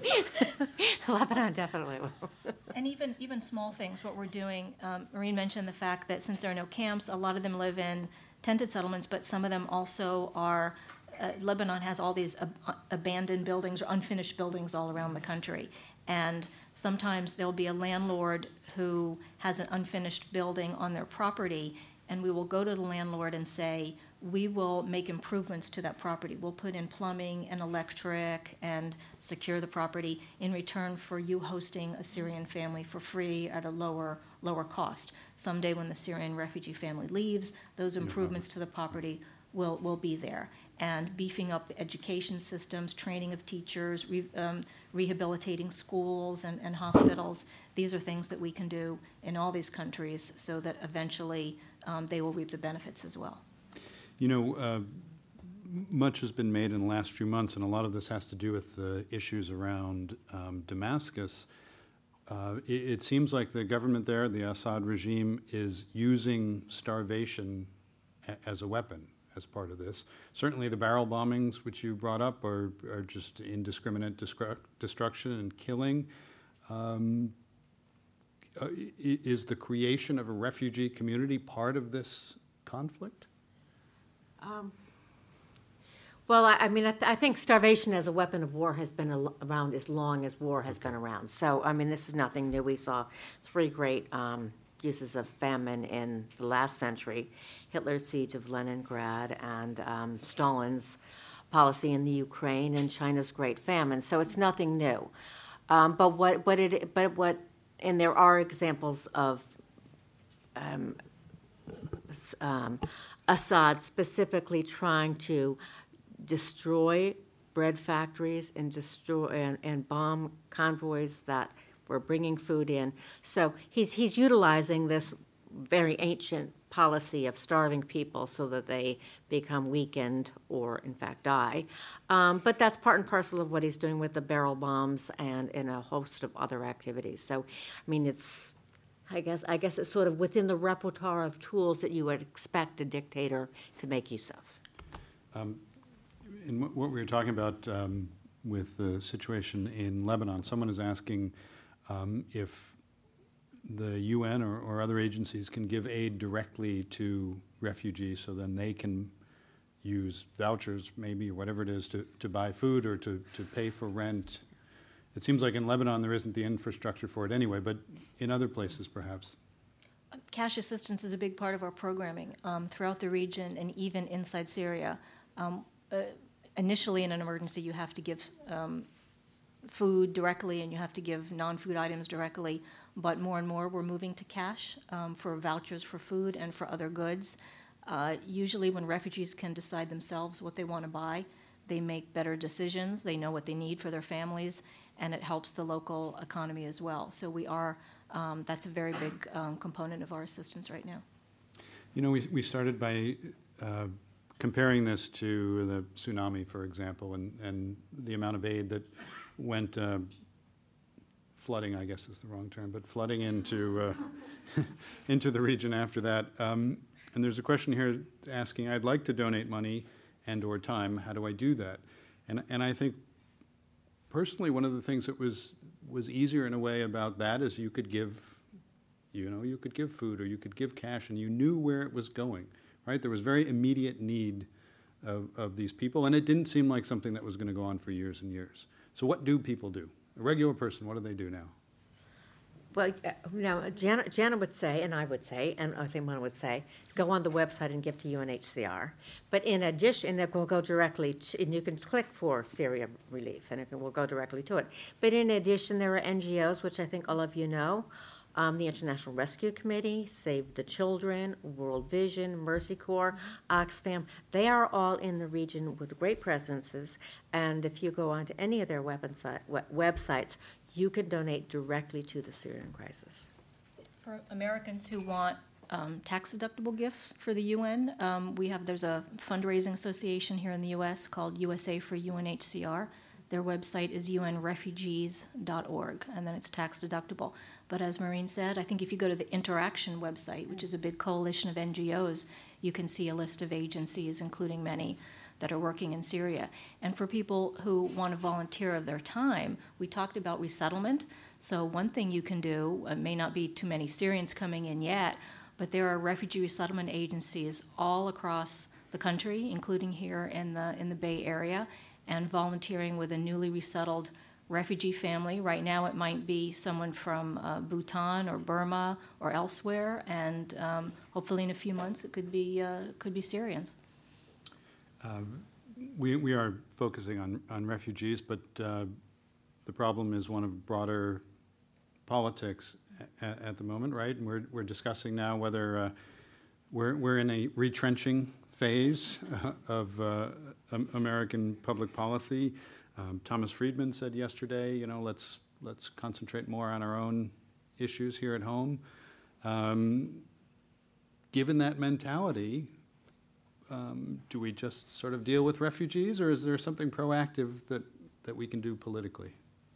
Lebanon definitely will. And even small things, what we're doing, Maureen mentioned the fact that since there are no camps, a lot of them live in tented settlements, but some of them also are, Lebanon has all these abandoned buildings or unfinished buildings all around the country. And sometimes there'll be a landlord who has an unfinished building on their property, and we will go to the landlord and say, we will make improvements to that property. We'll put in plumbing and electric and secure the property in return for you hosting a Syrian family for free at a lower cost. Someday when the Syrian refugee family leaves, those improvements to the property will be there. and beefing up the education systems, training of teachers, rehabilitating schools and hospitals. These are things that we can do in all these countries so that eventually they will reap the benefits as well. You know, much has been made in the last few months, and a lot of this has to do with the issues around Damascus. It seems like the government there, the Assad regime, is using starvation as a weapon as part of this. Certainly the barrel bombings, which you brought up, are just indiscriminate destruction and killing. Is the creation of a refugee community part of this conflict? Well, I mean, I think starvation as a weapon of war has been around as long as war has been around. So, I mean, this is nothing new. We saw 3 great uses of famine in the last century: Hitler's siege of Leningrad and Stalin's policy in the Ukraine and China's Great Famine. So it's nothing new. And there are examples of Assad specifically trying to destroy bread factories and destroy and bomb convoys that were bringing food in. So he's utilizing this very ancient policy of starving people so that they become weakened or in fact die. But that's part and parcel of what he's doing with the barrel bombs and in a host of other activities. So, I mean, I guess it's sort of within the repertoire of tools that you would expect a dictator to make use of. In what we were talking about with the situation in Lebanon, someone is asking if the UN or other agencies can give aid directly to refugees, so then they can use vouchers maybe or whatever it is to buy food or to pay for rent. It seems like in Lebanon there isn't the infrastructure for it anyway, but in other places perhaps. Cash assistance is a big part of our programming throughout the region and even inside Syria. Initially in an emergency you have to give food directly and you have to give non-food items directly, but more and more we're moving to cash for vouchers for food and for other goods. Usually when refugees can decide themselves what they want to buy, they make better decisions, they know what they need for their families, and it helps the local economy as well. So we are, that's a very big component of our assistance right now. You know, we started by comparing this to the tsunami, for example, and the amount of aid that went flooding, I guess is the wrong term, but flooding into into the region after that. And there's a question here asking, I'd like to donate money and or time. How do I do that? And I think personally one of the things that was easier in a way about that is you could give food or you could give cash and you knew where it was going. Right? There was very immediate need of these people, and it didn't seem like something that was going to go on for years and years. So what do people do? A regular person, what do they do now? Well, now, Jana would say, and I would say, and I think Mona would say, go on the website and give to UNHCR. But in addition, it will go directly and you can click for Syria relief, and it will go directly to it. But in addition, there are NGOs, which I think all of you know, the International Rescue Committee, Save the Children, World Vision, Mercy Corps, Oxfam. They are all in the region with great presences, and if you go onto any of their websites, you can donate directly to the Syrian crisis. For Americans who want tax-deductible gifts for the UN, there's a fundraising association here in the U.S. called USA for UNHCR. Their website is unrefugees.org, and then it's tax-deductible. But as Maureen said, I think if you go to the Interaction website, which is a big coalition of NGOs, you can see a list of agencies, including many that are working in Syria. And for people who want to volunteer of their time, we talked about resettlement. So one thing you can do, may not be too many Syrians coming in yet, but there are refugee resettlement agencies all across the country, including here in the Bay Area, and volunteering with a newly resettled refugee family. Right now it might be someone from Bhutan or Burma or elsewhere, and hopefully in a few months it could be Syrians. We are focusing on refugees, but the problem is one of broader politics at the moment, right? And we're discussing now whether we're in a retrenching phase of American public policy. Thomas Friedman said yesterday, let's concentrate more on our own issues here at home. Given that mentality, do we just sort of deal with refugees, or is there something proactive that we can do politically?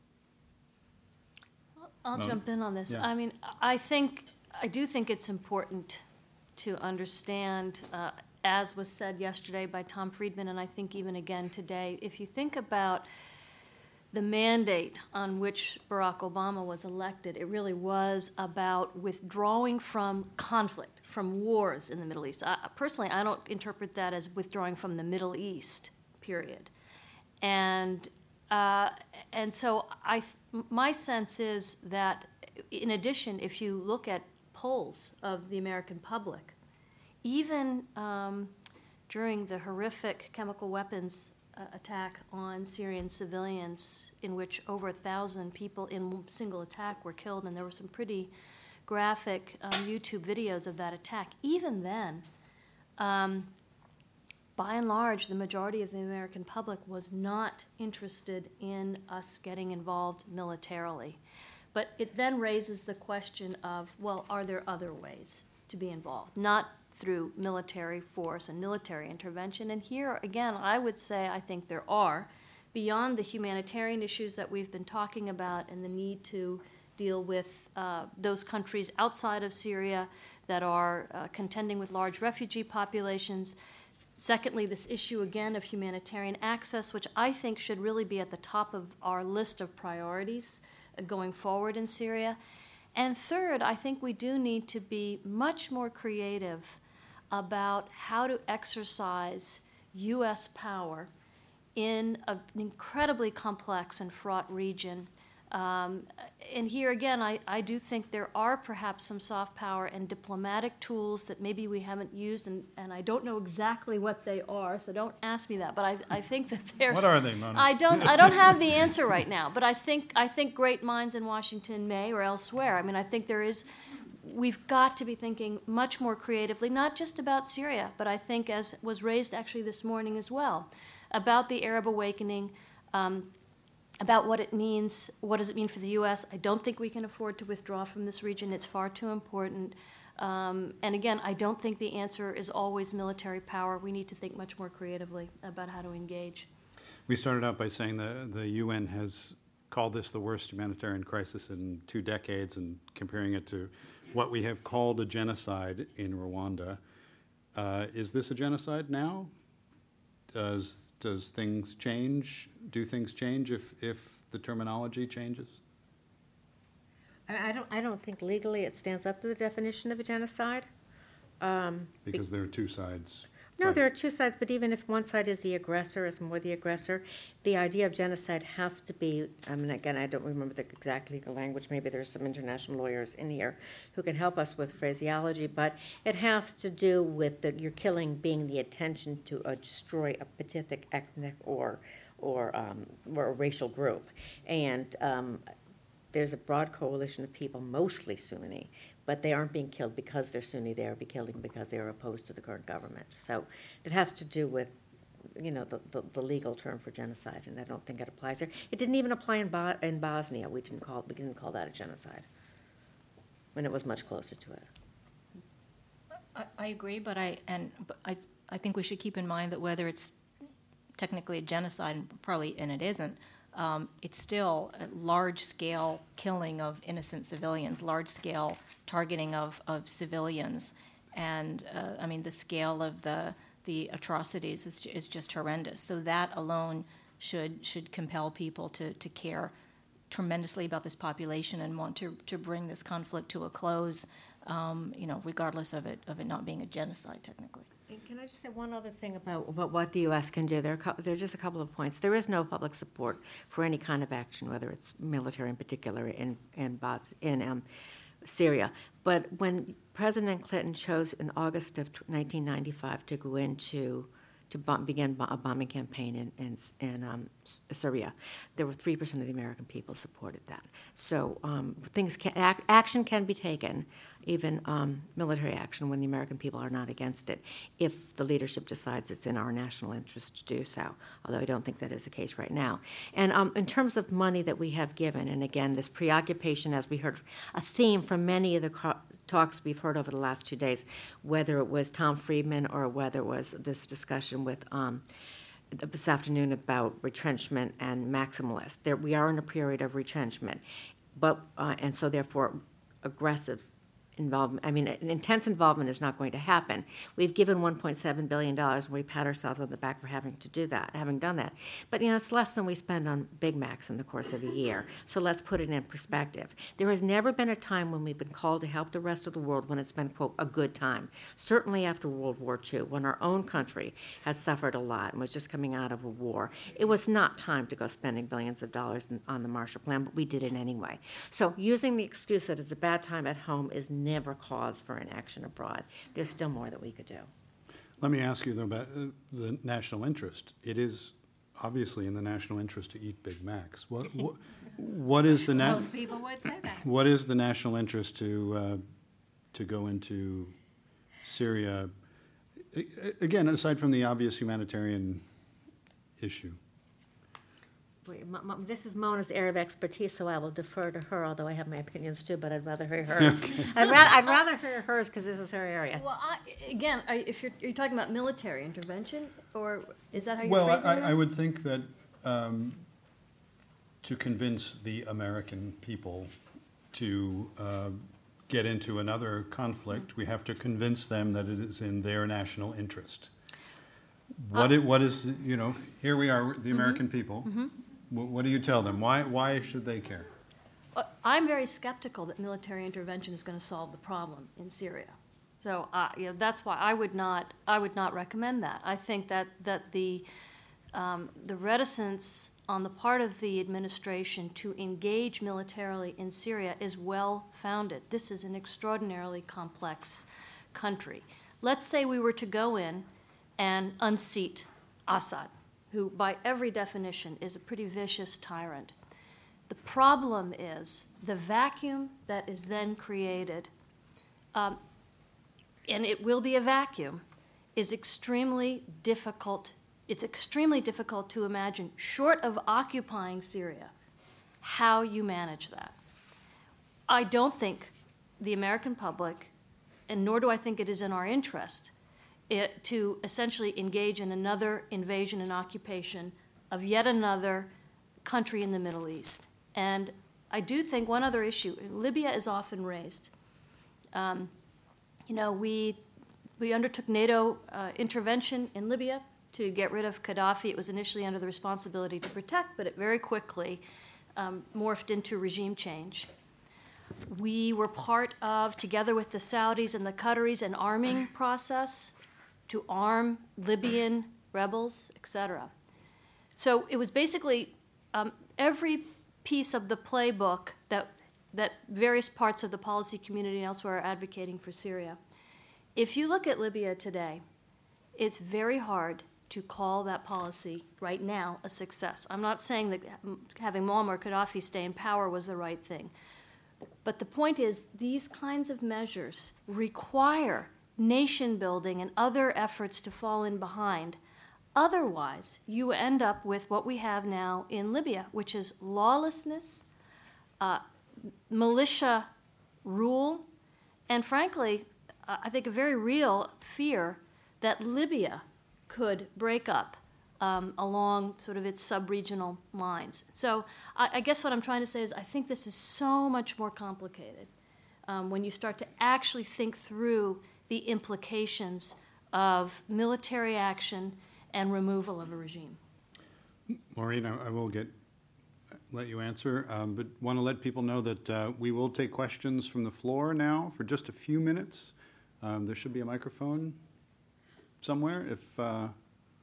I'll jump in on this. Yeah. I mean, I do think it's important to understand, as was said yesterday by Tom Friedman, and I think even again today, if you think about the mandate on which Barack Obama was elected, it really was about withdrawing from conflict, from wars in the Middle East. Personally, I don't interpret that as withdrawing from the Middle East, period. And so my sense is that, in addition, if you look at polls of the American public, even during the horrific chemical weapons attack on Syrian civilians, in which over 1,000 people in one single attack were killed, and there were some pretty graphic YouTube videos of that attack. Even then, by and large, the majority of the American public was not interested in us getting involved militarily. But it then raises the question of, well, are there other ways to be involved? Not through military force and military intervention. And here, again, I would say I think there are, beyond the humanitarian issues that we've been talking about and the need to deal with those countries outside of Syria that are contending with large refugee populations. Secondly, this issue, again, of humanitarian access, which I think should really be at the top of our list of priorities going forward in Syria. And third, I think we do need to be much more creative about how to exercise U.S. power in an incredibly complex and fraught region. And here again, I do think there are perhaps some soft power and diplomatic tools that maybe we haven't used, and I don't know exactly what they are, so don't ask me that. But I think that there's. What are they, Mona? I don't have the answer right now, but I think great minds in Washington may or elsewhere. I mean, I think we've got to be thinking much more creatively, not just about Syria, but I think, as was raised actually this morning as well, about the Arab awakening. About what it means, what does it mean for the U.S.? I don't think we can afford to withdraw from this region. It's far too important. And again, I don't think the answer is always military power. We need to think much more creatively about how to engage. We started out by saying the UN has called this the worst humanitarian crisis in 2 decades, and comparing it to what we have called a genocide in Rwanda. Is this a genocide now? Does things change? Do things change if the terminology changes? I don't think legally it stands up to the definition of a genocide. Because there are two sides. No, there are two sides, but even if one side is the aggressor, is more the aggressor, the idea of genocide has to be, I mean, again, I don't remember the exact legal language, maybe there's some international lawyers in here who can help us with phraseology, but it has to do with your killing being the intention to destroy a particular ethnic or a racial group. And there's a broad coalition of people, mostly Sunni, but they aren't being killed because they're Sunni. They are being killed because they are opposed to the current government. So it has to do with, the legal term for genocide, and I don't think it applies there. It didn't even apply in Bosnia. We didn't call that a genocide when it was much closer to it. I agree, but I think we should keep in mind that whether it's technically a genocide, and it isn't, it's still a large-scale killing of innocent civilians, large-scale targeting of civilians, and the scale of the atrocities is just horrendous. So that alone should compel people to care tremendously about this population and want to bring this conflict to a close, regardless of it not being a genocide technically. And can I just say one other thing about what the U.S. can do? There are just a couple of points. There is no public support for any kind of action, whether it's military in particular in Syria. But when President Clinton chose in August of 1995 to go into to begin a bombing campaign in Syria, there were 3% of the American people supported that. So action can be taken, even military action, when the American people are not against it, if the leadership decides it's in our national interest to do so, although I don't think that is the case right now. And in terms of money that we have given, and again, this preoccupation, as we heard, a theme from many of the talks we've heard over the last 2 days, whether it was Tom Friedman or whether it was this discussion with this afternoon about retrenchment and maximalists. We are in a period of retrenchment, but and so therefore aggressive involvement. I mean, an intense involvement is not going to happen. We've given $1.7 billion, and we pat ourselves on the back for having done that. But, it's less than we spend on Big Macs in the course of a year. So let's put it in perspective. There has never been a time when we've been called to help the rest of the world when it's been, quote, a good time. Certainly after World War II, when our own country has suffered a lot and was just coming out of a war, it was not time to go spending billions of dollars on the Marshall Plan, but we did it anyway. So using the excuse that it's a bad time at home is never cause for inaction abroad. There's still more that we could do. Let me ask you, though, about the national interest. It is obviously in the national interest to eat Big Macs. What is the Most people would say that. What is the national interest to go into Syria? Again, aside from the obvious humanitarian issue. This is Mona's area of expertise, so I will defer to her, although I have my opinions too, but I'd rather hear hers. I'd rather hear hers because this is her area. Well, if you're talking about military intervention, or is that how you're Well, phrasing this? I would think that to convince the American people to get into another conflict, we have to convince them that it is in their national interest. What is, here we are, the American people. What do you tell them? Why should they care? I'm very skeptical that military intervention is going to solve the problem in Syria. So that's why I would not recommend that. I think that the reticence on the part of the administration to engage militarily in Syria is well founded. This is an extraordinarily complex country. Let's say we were to go in and unseat Assad, who by every definition is a pretty vicious tyrant. The problem is the vacuum that is then created, and it will be a vacuum, is extremely difficult. It's extremely difficult to imagine, short of occupying Syria, how you manage that. I don't think the American public, and nor do I think it is in our interest, to essentially engage in another invasion and occupation of yet another country in the Middle East. And I do think one other issue, Libya is often raised. We undertook NATO intervention in Libya to get rid of Gaddafi. It was initially under the responsibility to protect, but it very quickly morphed into regime change. We were part of, together with the Saudis and the Qataris, an arming process to arm Libyan rebels, etc. So it was basically every piece of the playbook that various parts of the policy community and elsewhere are advocating for Syria. If you look at Libya today, it's very hard to call that policy right now a success. I'm not saying that having Muammar Gaddafi stay in power was the right thing. But the point is, these kinds of measures require nation building and other efforts to fall in behind. Otherwise, you end up with what we have now in Libya, which is lawlessness, militia rule, and frankly, I think a very real fear that Libya could break up along sort of its sub-regional lines. So I guess what I'm trying to say is I think this is so much more complicated when you start to actually think through the implications of military action and removal of a regime. Maureen, I will let you answer, but want to let people know that we will take questions from the floor now for just a few minutes. There should be a microphone somewhere if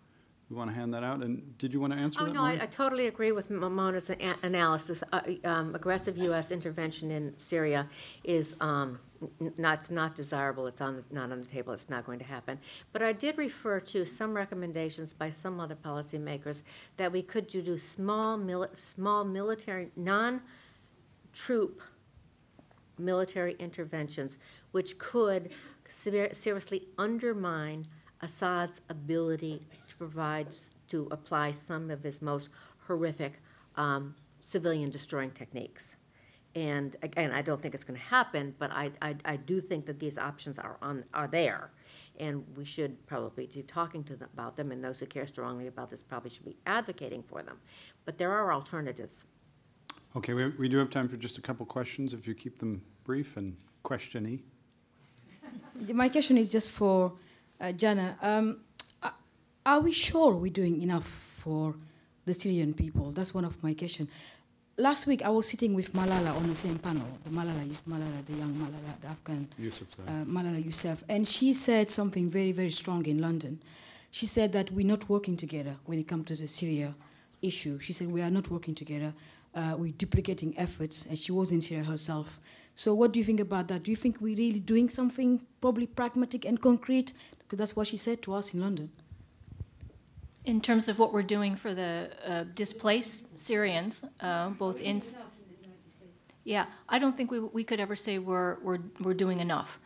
We want to hand that out, and did you want to answer Oh, that, no, I Maureen? totally agree with Mona's analysis. Aggressive U.S. intervention in Syria is it's not desirable, it's not on the table, it's not going to happen. But I did refer to some recommendations by some other policymakers that we could do small military, non-troop military interventions, which could seriously undermine Assad's ability to apply some of his most horrific civilian destroying techniques. And again, I don't think it's going to happen, but I do think that these options are there, and we should probably be talking to them about them. And those who care strongly about this probably should be advocating for them. But there are alternatives. Okay, we do have time for just a couple questions, if you keep them brief and question-y. My question is just for Jana. Are we sure we're doing enough for the Syrian people? That's one of my questions. Last week, I was sitting with Malala on the same panel, the young Malala, the Afghan Malala Yousaf, and she said something very, very strong in London. She said that we're not working together when it comes to the Syria issue. She said we are not working together. We're duplicating efforts, and she was in Syria herself. So what do you think about that? Do you think we're really doing something probably pragmatic and concrete? Because that's what she said to us in London. In terms of what we're doing for the displaced Syrians, both in... Yeah, I don't think we could ever say we're doing enough.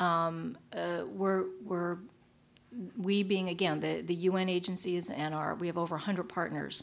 We being, again, the UN agencies and we have over 100 partners,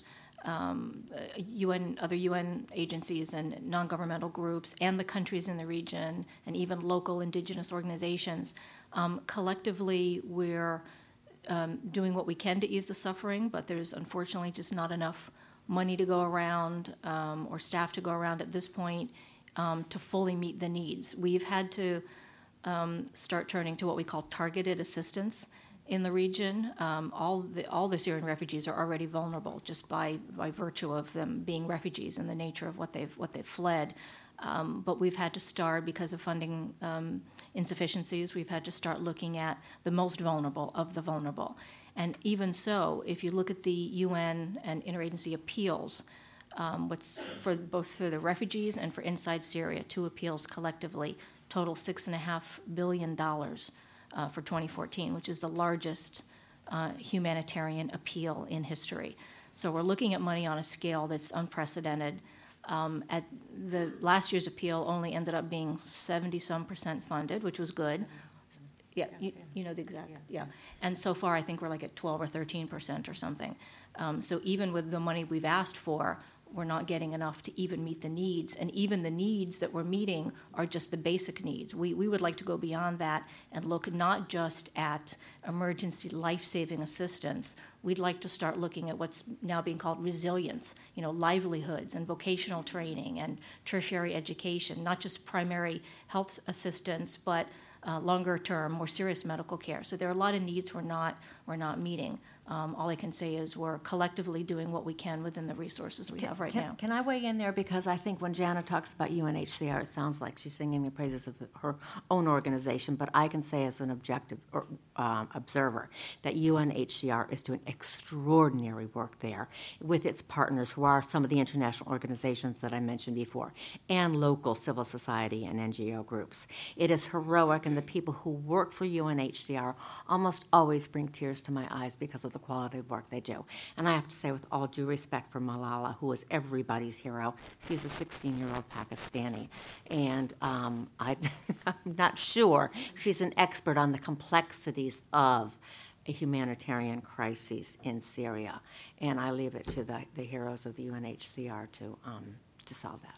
other UN agencies and non-governmental groups, and the countries in the region, and even local indigenous organizations. Collectively, we're doing what we can to ease the suffering, but there's unfortunately just not enough money to go around or staff to go around at this point to fully meet the needs. We've had to start turning to what we call targeted assistance in the region. All the Syrian refugees are already vulnerable just by virtue of them being refugees and the nature of what they've fled. But we've had to start, because of funding insufficiencies, we've had to start looking at the most vulnerable of the vulnerable. And even so, if you look at the UN and interagency appeals, both for the refugees and for inside Syria, 2 appeals collectively total $6.5 billion for 2014, which is the largest humanitarian appeal in history. So we're looking at money on a scale that's unprecedented. At the last year's appeal only ended up being 70-some% funded, which was good. Yeah, you know the exact, yeah. And so far, I think we're like at 12 or 13% or something. So even with the money we've asked for, we're not getting enough to even meet the needs. And even the needs that we're meeting are just the basic needs. We would like to go beyond that and look not just at emergency life-saving assistance. We'd like to start looking at what's now being called resilience, livelihoods and vocational training and tertiary education, not just primary health assistance, but longer term, more serious medical care. So there are a lot of needs we're not meeting. All I can say is we're collectively doing what we can within the resources we have right now. Can I weigh in there? Because I think when Jana talks about UNHCR, it sounds like she's singing the praises of her own organization, but I can say as an objective observer that UNHCR is doing extraordinary work there with its partners, who are some of the international organizations that I mentioned before, and local civil society and NGO groups. It is heroic, and the people who work for UNHCR almost always bring tears to my eyes because of the quality of work they do. And I have to say, with all due respect for Malala, who is everybody's hero, she's a 16-year-old Pakistani. And I'm not sure she's an expert on the complexities of a humanitarian crisis in Syria. And I leave it to the heroes of the UNHCR to solve that.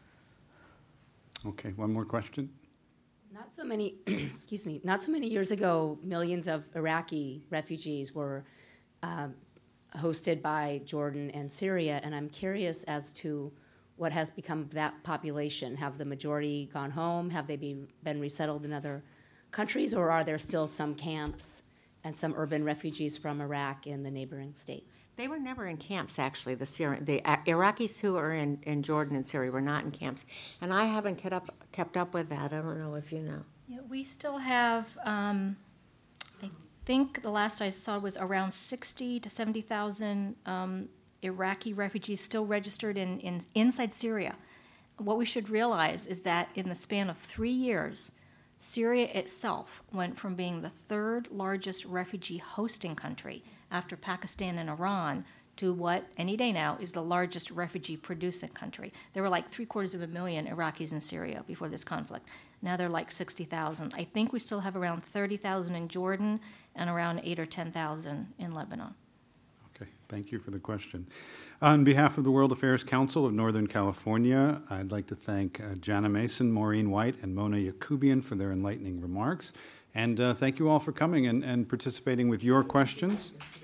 Okay, one more question. Not so many, not so many years ago, millions of Iraqi refugees were hosted by Jordan and Syria, and I'm curious as to what has become of that population. Have the majority gone home? Have they been resettled in other countries, or are there still some camps and some urban refugees from Iraq in the neighboring states? They were never in camps, actually. The Iraqis who are in Jordan and Syria were not in camps. And I haven't kept up with that. I don't know if you know. Yeah, we still have, think the last I saw was around 60 to 70,000 Iraqi refugees still registered inside Syria. What we should realize is that in the span of 3 years, Syria itself went from being the third largest refugee hosting country after Pakistan and Iran to what, any day now, is the largest refugee producing country. There were like 750,000 Iraqis in Syria before this conflict. Now they're like 60,000. I think we still have around 30,000 in Jordan and around 8,000 or 10,000 in Lebanon. Okay, thank you for the question. On behalf of the World Affairs Council of Northern California, I'd like to thank Jana Mason, Maureen White, and Mona Yakubian for their enlightening remarks. And thank you all for coming and participating with your questions.